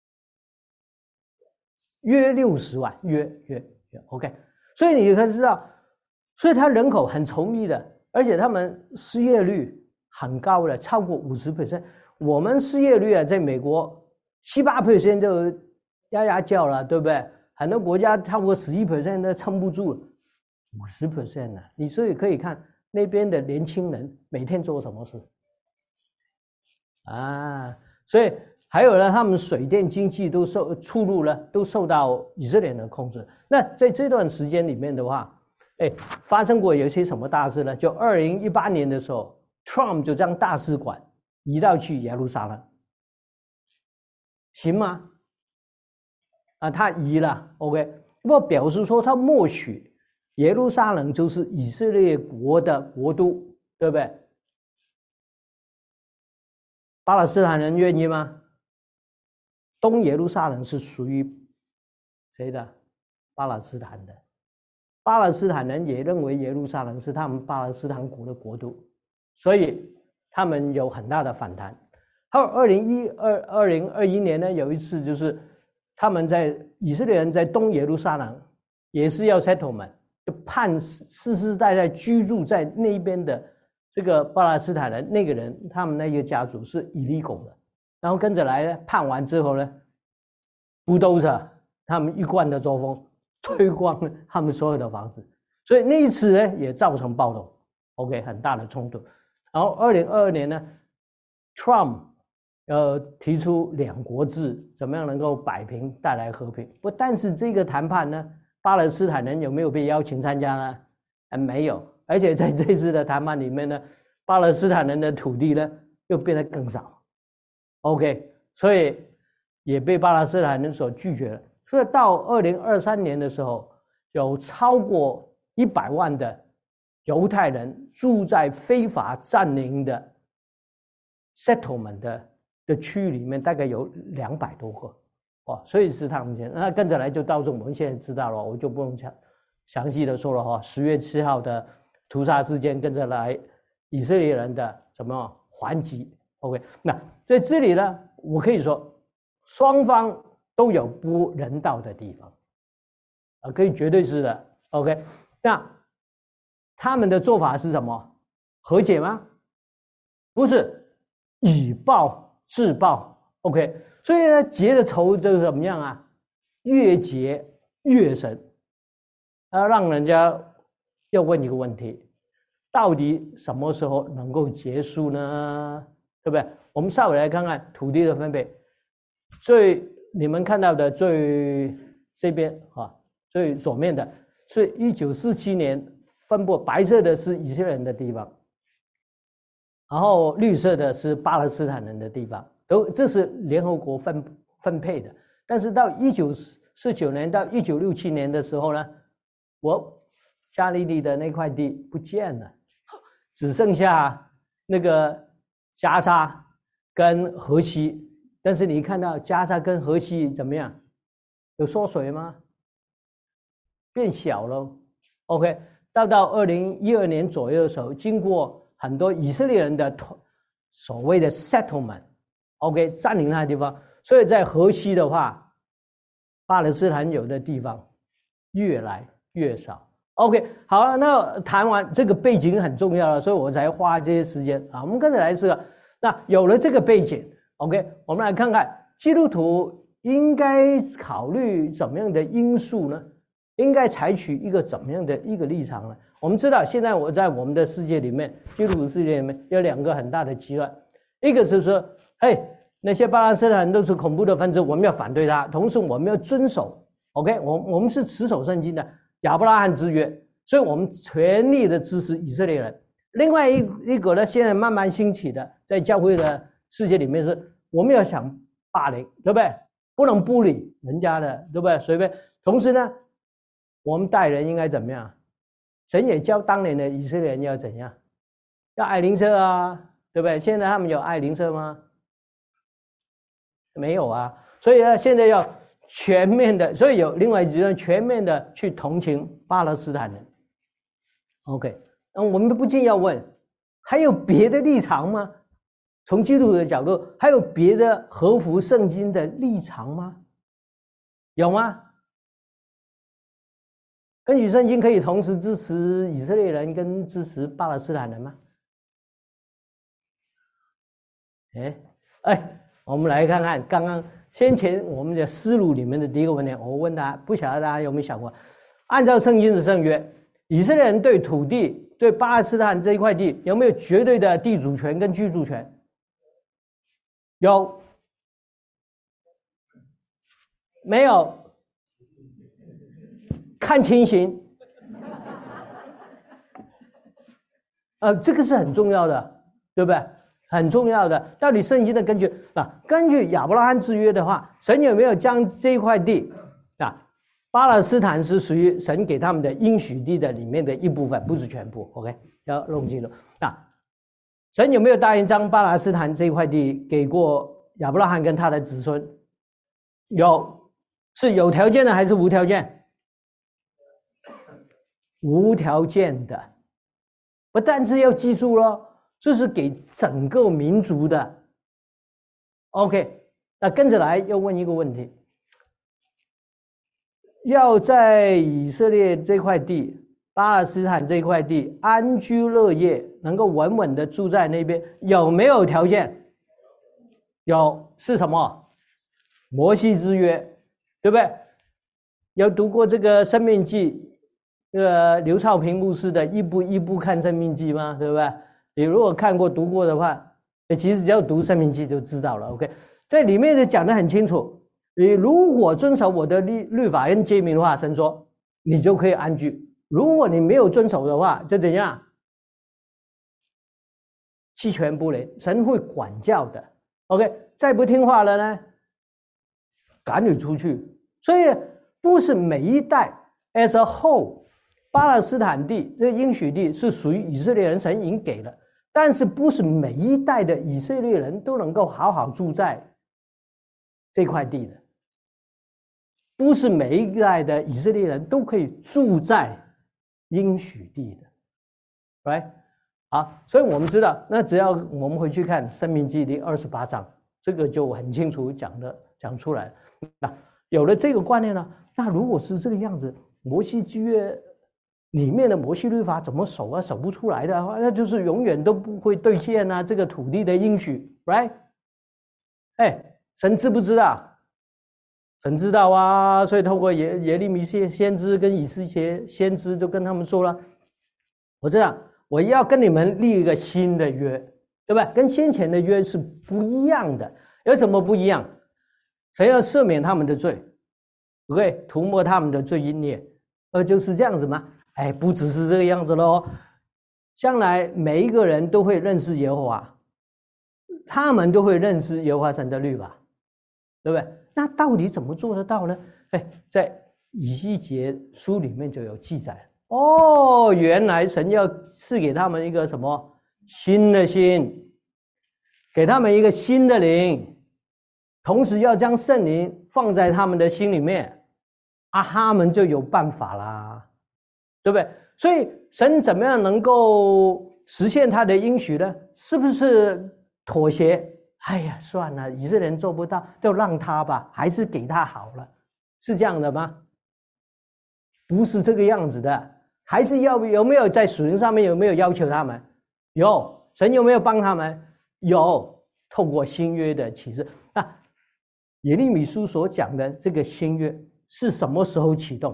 约六十万，约约约 OK。所以你可以知道，所以它人口很稠密的，而且他们失业率很高的，超过 百分之五十。我们失业率啊，在美国七八 percent 就呀呀叫了，对不对？很多国家超过十一 percent 都撑不住了，五十 percent 呢？你所以可以看。那边的年轻人每天做什么事啊？所以还有呢，他们水电经济都受出入呢，都受到以色列人的控制。那在这段时间里面的话，哎，发生过有一些什么大事呢？就二零一八年的时候 ，Trump 就将大使馆移到去耶路撒冷，行吗？啊，他移了 ，OK， 不过表示说他默许。耶路撒冷就是以色列国的国都，对不对？巴勒斯坦人愿意吗？东耶路撒冷是属于谁的？巴勒斯坦的。巴勒斯坦人也认为耶路撒冷是他们巴勒斯坦国的国都，所以他们有很大的反弹。 还有二零一二二零二一年呢，有一次就是他们在以色列人在东耶路撒冷也是要 settlement， 就判世世代代居住在那边的这个巴勒斯坦人那个人，他们那个家族是 illegal 的，然后跟着来呢，判完之后呢，不都是他们一贯的作风，推光了他们所有的房子，所以那一次呢也造成暴动 ，OK 很大的冲突。然后二零二二年呢 ，Trump 呃提出两国制，怎么样能够摆平带来和平？不但是这个谈判呢，巴勒斯坦人有没有被邀请参加呢？呃没有，而且在这次的谈判里面呢，巴勒斯坦人的土地呢又变得更少 ，OK， 所以也被巴勒斯坦人所拒绝了。所以到二零二三年的时候，有超过一百万的犹太人住在非法占领的 settlement 的的区域里面，大概有两百多个哦，所以是他们先。那跟着来就到这，我们现在知道了，我就不用详详细的说了哈。十月七号的屠杀事件，跟着来以色列人的什么还击 ？OK， 那在这里呢，我可以说双方都有不人道的地方啊，可以绝对是的。OK， 那他们的做法是什么？和解吗？不是，以暴制暴。OK， 所以呢，结的仇就是怎么样啊？越结越深，啊，让人家要问一个问题：到底什么时候能够结束呢？对不对？我们稍微来看看土地的分配。最你们看到的最这边啊，最左面的是一九四七年。分布白色的是以色列人的地方，然后绿色的是巴勒斯坦人的地方，都这是联合国分分配的。但是到一九四九年到一九六七年的时候呢，我加利利的那块地不见了，只剩下那个加沙跟河西。但是你看到加沙跟河西怎么样？有缩水吗？变小了 ，OK。到到二零一二年左右的时候，经过很多以色列人的所谓的 settlement，OK， 占领那个地方，所以在河西的话，巴勒斯坦有的地方越来越少。OK， 好了，那谈完这个背景很重要了，所以我才花这些时间啊。我们跟着来思考，那有了这个背景 ，OK， 我们来看看基督徒应该考虑怎么样的因素呢？应该采取一个怎么样的一个立场呢？我们知道，现在我在我们的世界里面，基督徒世界里面有两个很大的极端，一个是说，嘿，那些巴勒斯坦人都是恐怖的分子，我们要反对他，同时我们要遵守 ，OK， 我我们是持守圣经的亚伯拉罕之约，所以我们全力的支持以色列人。另外一一个呢，现在慢慢兴起的，在教会的世界里面是，我们要想霸凌，对不对？不能不理人家的，对不对？随便，同时呢。我们待人应该怎么样？神也教当年的以色列人要怎样？要爱邻舍啊，对不对？现在他们有爱邻舍吗？没有啊。所以呢，现在要全面的，所以有另外一种全面的去同情巴勒斯坦人。OK， 那我们不禁要问：还有别的立场吗？从基督徒的角度，还有别的合乎圣经的立场吗？有吗？根据圣经可以同时支持以色列人跟支持巴勒斯坦人吗？哎哎，我们来看看刚刚先前我们的思路里面的第一个问题，我问大家，不晓得大家有没有想过，按照圣经的圣约，以色列人对土地、对巴勒斯坦这一块地有没有绝对的地主权跟居住权？有，没有？看情形，呃，这个是很重要的，对不对？很重要的。到底圣经的根据啊，根据亚伯拉罕之约的话，神有没有将这一块地啊，巴勒斯坦是属于神给他们的应许地的里面的一部分，不是全部。OK， 要弄清楚啊。神有没有答应将巴勒斯坦这一块地给过亚伯拉罕跟他的子孙？有，是有条件的还是无条件？无条件的，不但是要记住咯，这是给整个民族的 OK， 那跟着来又问一个问题，要在以色列这块地、巴勒斯坦这块地安居乐业，能够稳稳的住在那边，有没有条件？有，是什么？摩西之约，对不对？有读过这个《申命记》，呃，刘少平牧师的一步一步看《申命记》吗？对不对？你如果看过、读过的话，其实只要读《申命记》就知道了。OK， 在里面就讲得很清楚，你如果遵守我的律律法跟诫命的话，神说你就可以安居；如果你没有遵守的话，就怎样？弃权不灵，神会管教的。OK， 再不听话了呢，赶你出去。所以不是每一代 as a whole， 巴勒斯坦地这应许地是属于以色列人，神已经给了，但是不是每一代的以色列人都能够好好住在这块地的，不是每一代的以色列人都可以住在应许地的 ，right？ 好，所以我们知道，那只要我们回去看《申命记》第二十八章，这个就很清楚讲的讲出来。那有了这个观念呢，那如果是这个样子，摩西之约里面的摩西律法怎么守啊？守不出来的话，那就是永远都不会兑现啊，这个土地的应许 ，right？ 哎，神知不知道？神知道啊，所以透过耶耶利米先知跟以斯帖先知就跟他们说了，我这样。我要跟你们立一个新的约，对吧？跟先前的约是不一样的。有什么不一样？神要赦免他们的罪 ，OK， 涂抹他们的罪孽，呃，就是这样子吗？哎，不只是这个样子咯。将来每一个人都会认识耶和华，他们都会认识耶和华神的律法，对不对？那到底怎么做得到呢？哎，在以西结书里面就有记载。哦，原来神要赐给他们一个什么新的心，给他们一个新的灵，同时要将圣灵放在他们的心里面，啊，他们就有办法啦，对不对？所以神怎么样能够实现他的应许呢？是不是妥协？哎呀，算了，以色列人做不到，就让他吧，还是给他好了，是这样的吗？不是这个样子的。还是要有没有在属灵上面有没有要求他们？有，神有没有帮他们？有，透过新约的启示。那耶利米书所讲的这个新约是什么时候启动？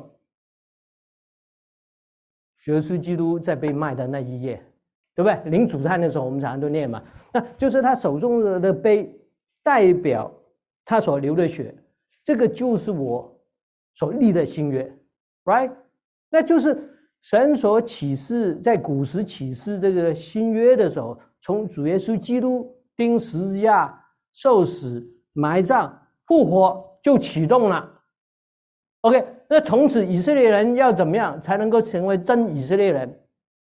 耶稣基督在被卖的那一夜，对不对？领主餐的时候我们常常都念嘛，那就是他手中的杯代表他所流的血，这个就是我所立的新约 ，right？ 那就是神所启示，在古时启示这个新约的时候，从主耶稣基督钉十字架、受死、埋葬、复活就启动了。OK， 那从此以色列人要怎么样才能够成为真以色列人？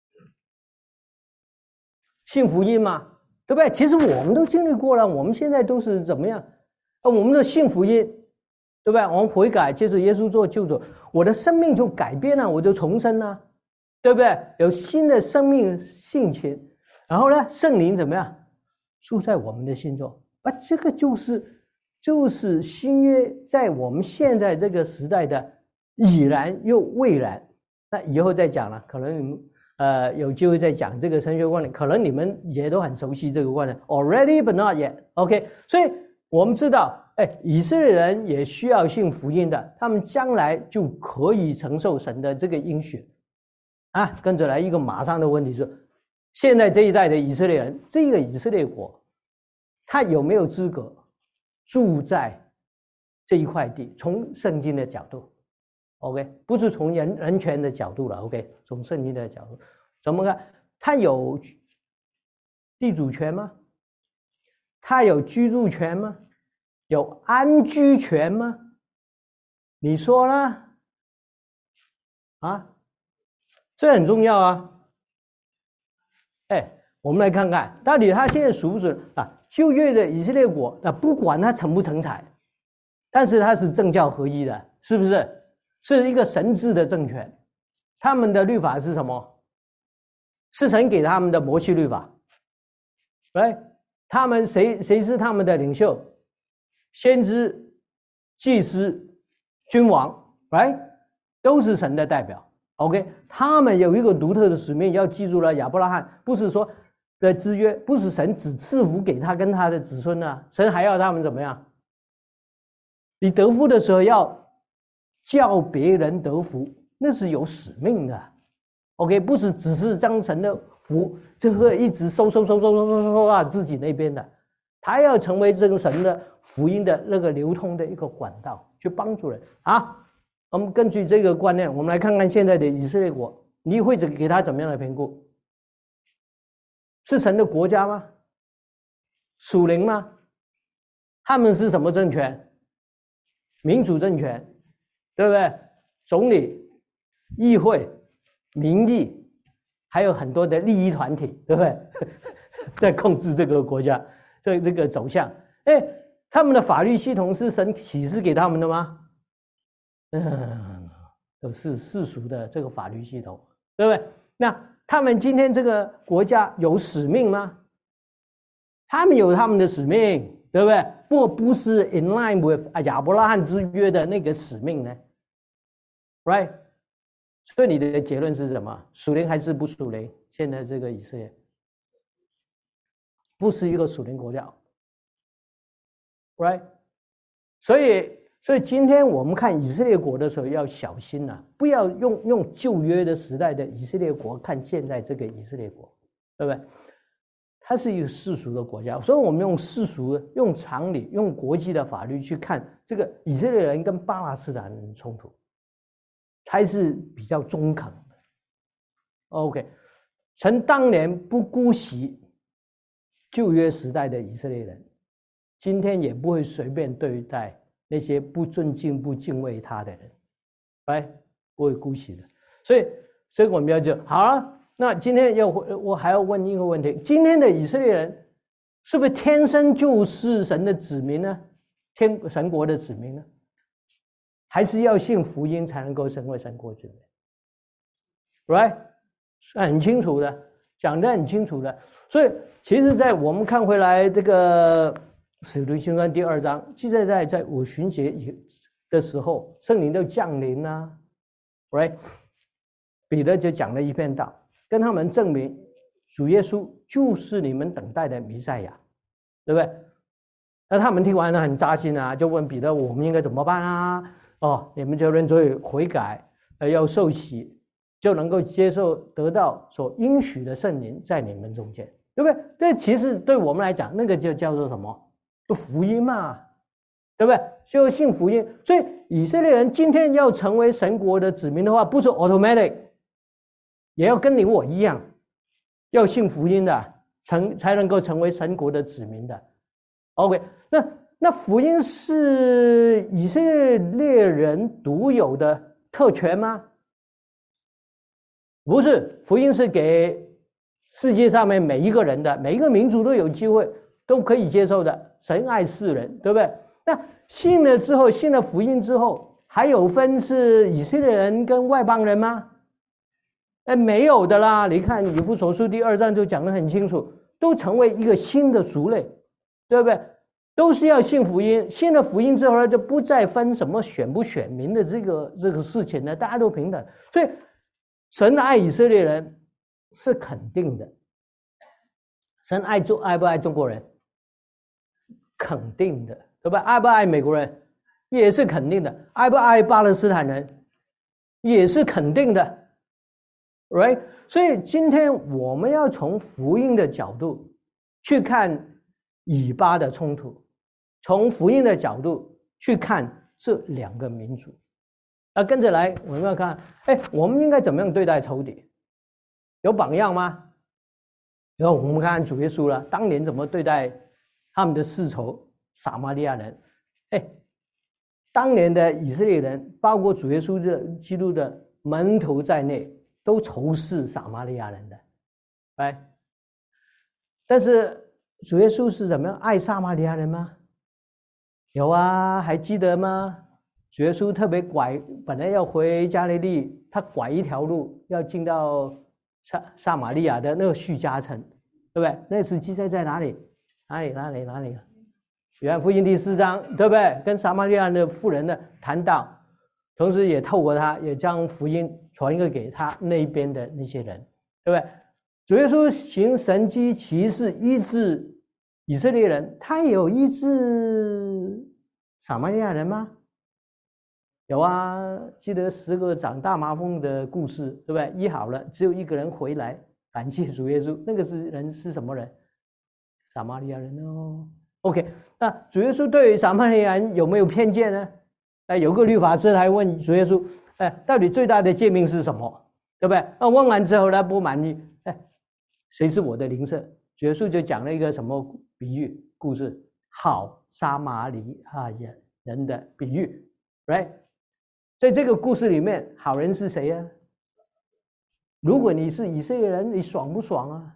信福音嘛，对不对？其实我们都经历过了，我们现在都是怎么样？我们的信福音，对不对？我们悔改，接受耶稣做救主，我的生命就改变了，我就重生了。对不对？有新的生命性情，然后呢，圣灵怎么样住在我们的心中？啊，这个就是就是新约在我们现在这个时代的已然又未然。那以后再讲了，可能你们呃有机会再讲这个神学观念，可能你们也都很熟悉这个观念 ，already but not yet。OK， 所以我们知道，哎，以色列人也需要信福音的，他们将来就可以承受神的这个应许。啊，跟着来一个马上的问题是，现在这一代的以色列人，这个以色列国，他有没有资格住在这一块地？从圣经的角度 ，OK， 不是从人人权的角度了 ，OK， 从圣经的角度，怎么看？他有地主权吗？他有居住权吗？有安居权吗？你说呢？啊？这很重要啊！哎，我们来看看，到底他现在属不属啊？旧约的以色列国啊，不管他成不成才，但是他是政教合一的，是不是？是一个神治的政权。他们的律法是什么？是神给他们的摩西律法。来，他们谁谁是他们的领袖？ 先知、祭司、君王 ，right， 都是神的代表。OK， 他们有一个独特的使命，要记住了亚伯拉罕不是说的之约，不是神只赐福给他跟他的子孙啊，神还要他们怎么样？你得福的时候要叫别人得福，那是有使命的。OK， 不是只是将神的福就会一直收收收收收收收到自己那边的，他要成为这个神的福音的那个流通的一个管道，去帮助人啊。我们根据这个观念，我们来看看现在的以色列国，你会给他怎么样的评估？是神的国家吗？属灵吗？他们是什么政权？民主政权，对不对？总理、议会、民意，还有很多的利益团体，对不对？在控制这个国家，这这个走向。哎，他们的法律系统是神启示给他们的吗？嗯，都是世俗的这个法律系统，对不对？那他们今天这个国家有使命吗？他们有他们的使命，对不对？不不是 in line with 亚伯拉罕之约的那个使命呢 ，right？ 所以你的结论是什么？属灵还是不属灵？现在这个以色列不是一个属灵国家 ，right？ 所以。所以今天我们看以色列国的时候要小心啊，不要用用旧约的时代的以色列国看现在这个以色列国，对不对？它是一个世俗的国家，所以我们用世俗、用常理、用国际的法律去看这个以色列人跟巴勒斯坦人冲突，才是比较中肯的。OK， 神当年不姑息旧约时代的以色列人，今天也不会随便对待那些不尊敬、不敬畏他的人，哎，不会姑息的。所以，所以我们要就好了。那今天要我还要问一个问题：今天的以色列人是不是天生就是神的子民呢？天神国的子民呢？还是要信福音才能够成为神国子民 ？Right， 很清楚的，讲得很清楚的。所以，其实，在我们看回来这个。使徒行传第二章记载在在五旬节的时候，圣灵就降临啊 ，right？ 彼得就讲了一篇道，跟他们证明主耶稣就是你们等待的弥赛亚，对不对？那他们听完了很扎心啊，就问彼得：我们应该怎么办啊？哦，你们就认罪悔改，呃，要受洗，就能够接受得到所应许的圣灵在你们中间，对不对？这其实对我们来讲，那个就叫做什么？福音嘛，对不对？就信福音。所以以色列人今天要成为神国的子民的话，不是 automatic， 也要跟你我一样，要信福音的，成才能够成为神国的子民的。OK， 那那福音是以色列人独有的特权吗？不是，福音是给世界上面每一个人的，每一个民族都有机会，都可以接受的。神爱世人，对不对？那信了之后，信了福音之后，还有分是以色列人跟外邦人吗？哎，没有的啦！你看以弗所书第二章就讲得很清楚，都成为一个新的族类，对不对？都是要信福音，信了福音之后呢，就不再分什么选不选民的这个这个事情了，大家都平等。所以神爱以色列人是肯定的，神爱中爱不爱中国人？肯定的，对吧？爱不爱美国人也是肯定的，爱不爱巴勒斯坦人也是肯定的 ，right？ 所以今天我们要从福音的角度去看以巴的冲突，从福音的角度去看这两个民族。那跟着来，我们要看，哎，我们应该怎么样对待仇敌？有榜样吗？然后我们看主耶稣了，当年怎么对待他们的世仇撒玛利亚人？哎，当年的以色列人，包括主耶稣的基督的门徒在内，都仇视撒玛利亚人的，哎，但是主耶稣是怎么样爱撒玛利亚人吗？有啊，还记得吗？主耶稣特别拐，本来要回加利利，他拐一条路，要进到撒撒玛利亚的那个叙加城，对不对？那时记载在哪里？哪里？哪里？哪里？ 约翰福音第四章，对不对？跟撒玛利亚的妇人呢谈到，同时也透过他，也将福音传一个给他那边的那些人，对不对？主耶稣行神迹奇事医治以色列人，他有医治撒玛利亚人吗？有啊，记得十个长大麻风的故事，对不对？医好了，只有一个人回来，感谢主耶稣。那个是人是什么人？撒玛利亚人哦。OK， 那主耶稣对撒玛利亚人有没有偏见呢？哎，有个律法师来问主耶稣，哎，到底最大的诫命是什么？对不对？那问完之后他不满意，哎，谁是我的邻舍？主耶稣就讲了一个什么比喻故事？好撒玛利亚人的比喻 ，right？在这个故事里面，好人是谁啊？如果你是以色列人，你爽不爽啊？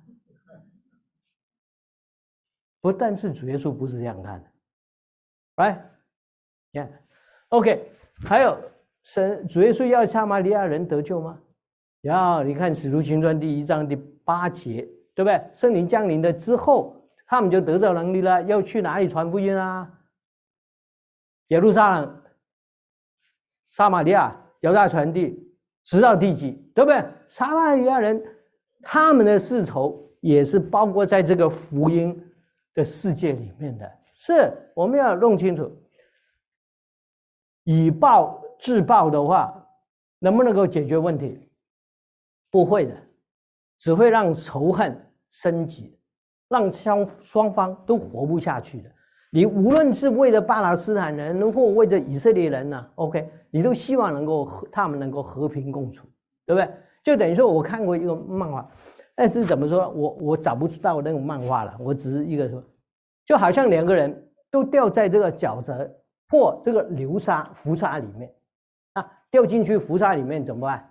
不但是主耶稣不是这样看的 ，right？ Yeah， OK， 还有神主耶稣要撒玛利亚人得救吗？要，你看《使徒行传》第一章第八节，对不对？圣灵降临了之后，他们就得到能力了，要去哪里传福音啊？耶路撒冷、撒玛利亚、犹大全地，直到地极，对不对？撒玛利亚人他们的世仇也是包括在这个福音的世界里面的，是我们要弄清楚。以暴制暴的话，能不能够解决问题？不会的，只会让仇恨升级，让双双方都活不下去的。你无论是为了巴勒斯坦人或为了以色列人呢、啊、，OK， 你都希望能够他们能够和平共处，对不对？就等于说我看过一个漫画，但是怎么说，我我找不到那种漫画了，我只是一个说，就好像两个人都掉在这个沼泽或这个流沙浮沙里面啊，掉进去浮沙里面怎么办？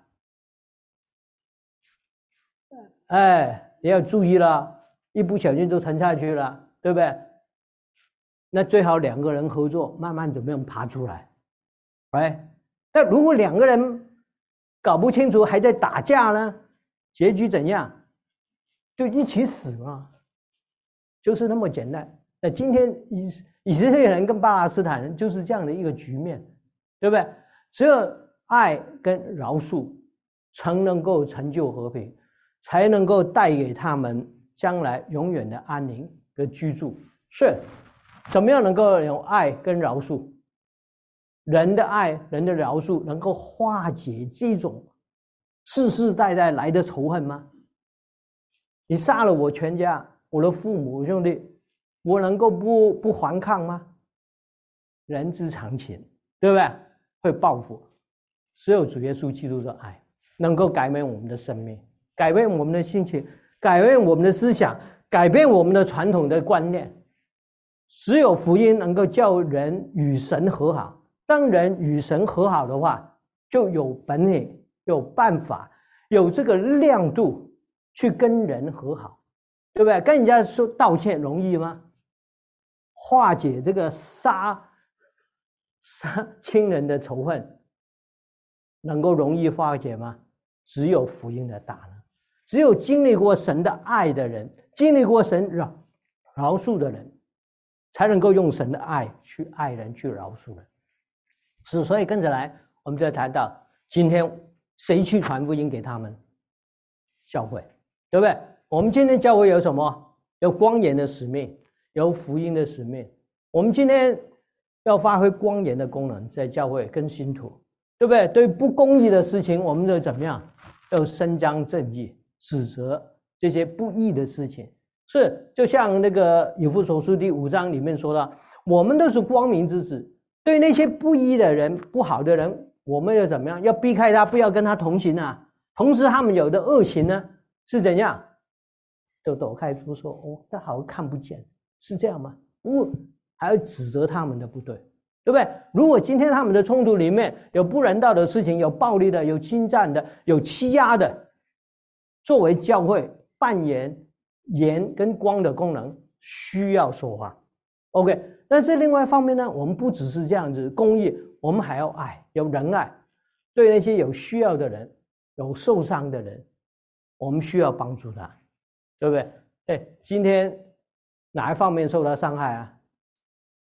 哎，你要注意了，一不小心就沉下去了，对不对？那最好两个人合作，慢慢怎么样爬出来，哎，但如果两个人搞不清楚，还在打架呢，结局怎样？就一起死嘛，就是那么简单。那今天以以色列人跟巴勒斯坦人就是这样的一个局面，对不对？只有爱跟饶恕才能够成就和平，才能够带给他们将来永远的安宁的居住。是怎么样能够有爱跟饶恕？人的爱，人的饶恕能够化解这种世世代代来的仇恨吗？你杀了我全家，我的父母兄弟，我能够不不还抗吗？人之常情，对不对？会报复。只有主耶稣基督的爱能够改变我们的生命，改变我们的心情，改变我们的思想，改变我们的传统的观念。只有福音能够叫人与神和好。当人与神和好的话，就有本领，有办法，有这个亮度去跟人和好，对不对？跟人家说道歉容易吗？化解这个杀杀亲人的仇恨能够容易化解吗？只有福音的大能，只有经历过神的爱的人，经历过神饶饶恕的人，才能够用神的爱去爱人，去饶恕人。是，所以跟着来，我们就谈到今天谁去传福音给他们？教会，对不对？我们今天教会有什么？有光盐的使命，有福音的使命。我们今天要发挥光盐的功能，在教会跟信徒，对不对？对不公义的事情，我们就怎么样？要伸张正义，指责这些不义的事情。是，就像那个以弗所书第五章里面说的，我们都是光明之子。对那些不义的人、不好的人，我们要怎么样？要避开他，不要跟他同行啊。同时，他们有的恶行呢，是怎样？就躲开，不说哦，他好像看不见，是这样吗？不，还要指责他们的不对，对不对？如果今天他们的冲突里面有不人道的事情，有暴力的，有侵占的，有欺压的，作为教会扮演盐跟光的功能，需要说话。OK。但是另外一方面呢，我们不只是这样子公益，我们还要爱，有仁爱，对那些有需要的人、有受伤的人，我们需要帮助他，对不对？哎，今天哪一方面受到伤害啊？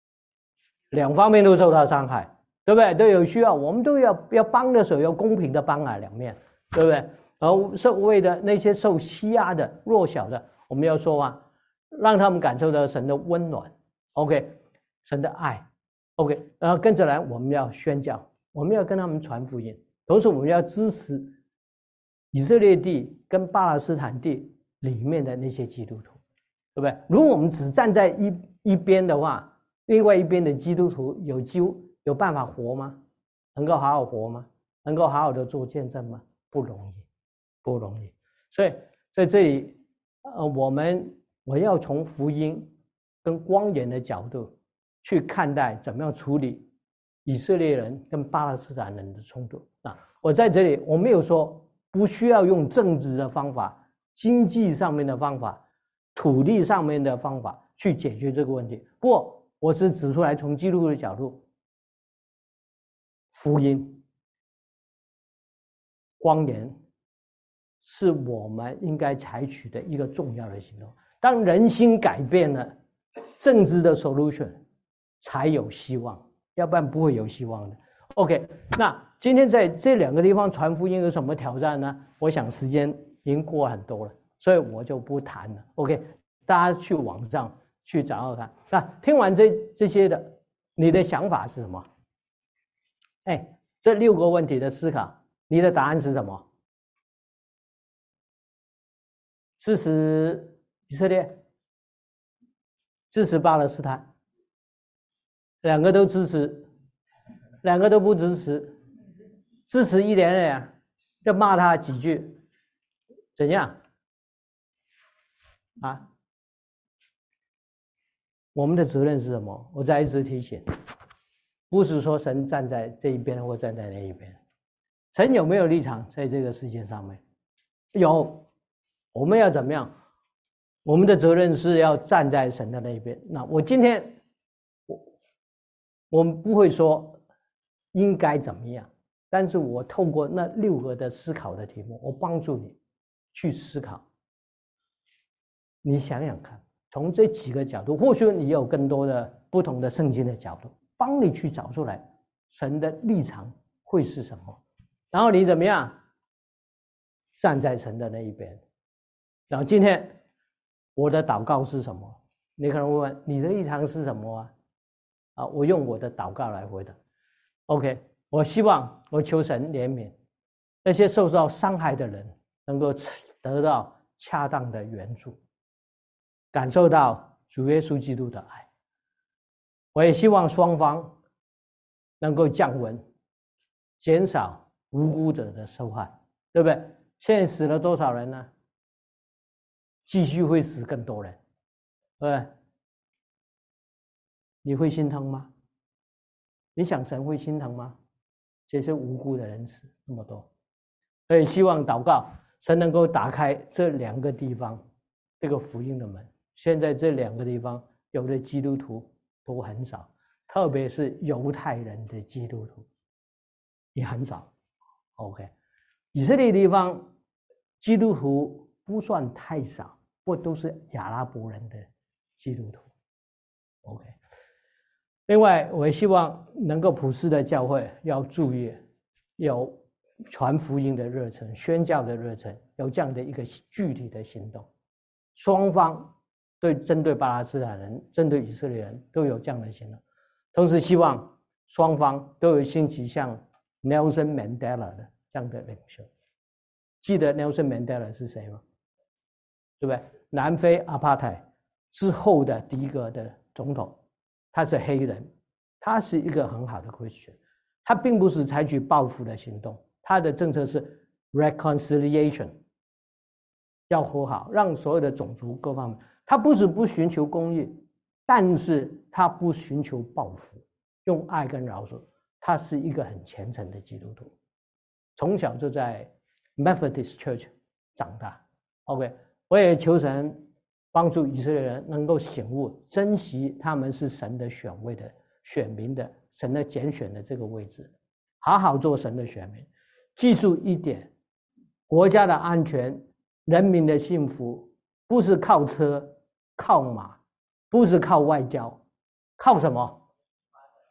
两方面都受到伤害，对不对？都有需要，我们都要要帮的时候要公平的帮啊，两面，对不对？然后受为的那些受欺压的弱小的，我们要说啊，让他们感受到神的温暖 ，OK， 神的爱 ，OK， 然后跟着来我们要宣教，我们要跟他们传福音，同时我们要支持以色列地跟巴勒斯坦地里面的那些基督徒，对不对？如果我们只站在一一边的话，另外一边的基督徒有机有办法活吗？能够好好活吗？能够好好的做见证吗？不容易，不容易。所以在这里，呃，我们我要从福音跟光源的角度去看待怎么样处理以色列人跟巴勒斯坦人的冲突啊。我在这里我没有说不需要用政治的方法、经济上面的方法、土地上面的方法去解决这个问题，不过我是指出来，从基督徒的角度，福音、光源是我们应该采取的一个重要的行动。当人心改变了，政治的 solution 才有希望，要不然不会有希望的。OK， 那今天在这两个地方传福音有什么挑战呢？我想时间已经过很多了，所以我就不谈了。OK， 大家去网上去找找看。那听完这这些的，你的想法是什么？哎，这六个问题的思考，你的答案是什么？支持以色列，支持巴勒斯坦，两个都支持，两个都不支持，支持一点点，就骂他几句，怎样？啊？我们的责任是什么？我再一次提醒，不是说神站在这一边或站在那一边，神有没有立场在这个事件上面？有。我们要怎么样？我们的责任是要站在神的那一边。那我今天，我我们不会说应该怎么样，但是我透过那六个的思考的题目，我帮助你去思考。你想想看，从这几个角度，或许你有更多的不同的圣经的角度，帮你去找出来神的立场会是什么，然后你怎么样站在神的那一边。然后今天我的祷告是什么？你可能会问你的立场是什么啊？啊，我用我的祷告来回答。OK， 我希望我求神怜悯那些受到伤害的人，能够得到恰当的援助，感受到主耶稣基督的爱。我也希望双方能够降温，减少无辜者的受害，对不对？现在死了多少人呢？继续会死更多人，对不对？你会心疼吗？你想神会心疼吗？这些无辜的人死那么多，所以希望祷告神能够打开这两个地方这个福音的门。现在这两个地方有的基督徒都很少，特别是犹太人的基督徒也很少。OK， 以色列地方基督徒不算太少，不都是亚拉伯人的基督徒 ，OK。另外，我也希望能够普世的教会要注意，有传福音的热忱、宣教的热忱，有这样的一个具体的行动。双方对针对巴勒斯坦人、针对以色列人都有这样的行动，同时希望双方都有兴起像 Nelson Mandela 的这样的领袖。记得 Nelson Mandela 是谁吗？对不对？南非 Apartheid 之后的第一个的总统，他是黑人，他是一个很好的 Christian， 他并不是采取报复的行动，他的政策是 reconciliation， 要和好，让所有的种族各方面，他不是不寻求公义，但是他不寻求报复，用爱跟饶恕，他是一个很虔诚的基督徒，从小就在 Methodist Church 长大 ，OK。我也求神帮助以色列人能够醒悟，珍惜他们是神的选位的选民的神的拣选的这个位置，好好做神的选民。记住一点，国家的安全、人民的幸福，不是靠车、靠马，不是靠外交，靠什么？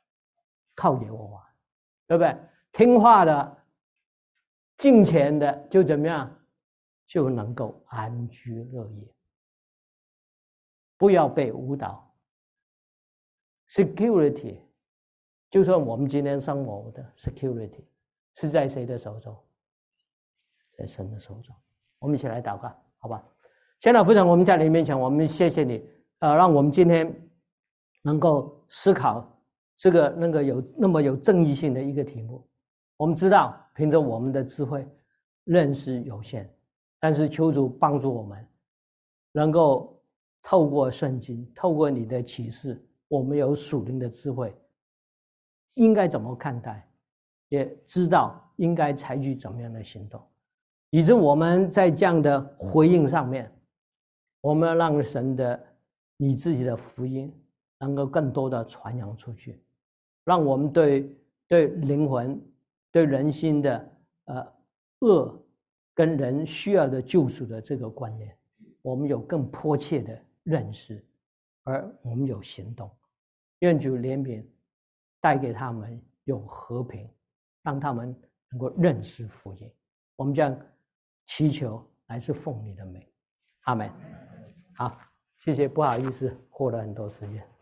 靠耶和华，对不对？听话的、敬虔的，就怎么样？就能够安居乐业，不要被误导。security， 就算我们今天生活的 security 是在谁的手中？在神的手中。我们一起来祷告，好吧？现在父神，我们在你面前，我们谢谢你，呃，让我们今天能够思考这个那个有那么有正义性的一个题目。我们知道，凭着我们的智慧，认识有限，但是求主帮助我们，能够透过圣经，透过你的启示，我们有属灵的智慧，应该怎么看待，也知道应该采取怎么样的行动，以致我们在这样的回应上面，我们要让神的你自己的福音能够更多的传扬出去，让我们对对灵魂、对人心的呃恶跟人需要的救赎的这个观念，我们有更迫切的认识，而我们有行动。愿主怜悯带给他们有和平，让他们能够认识福音。我们将祈求来自奉你的名，阿们。好，谢谢，不好意思，花了很多时间。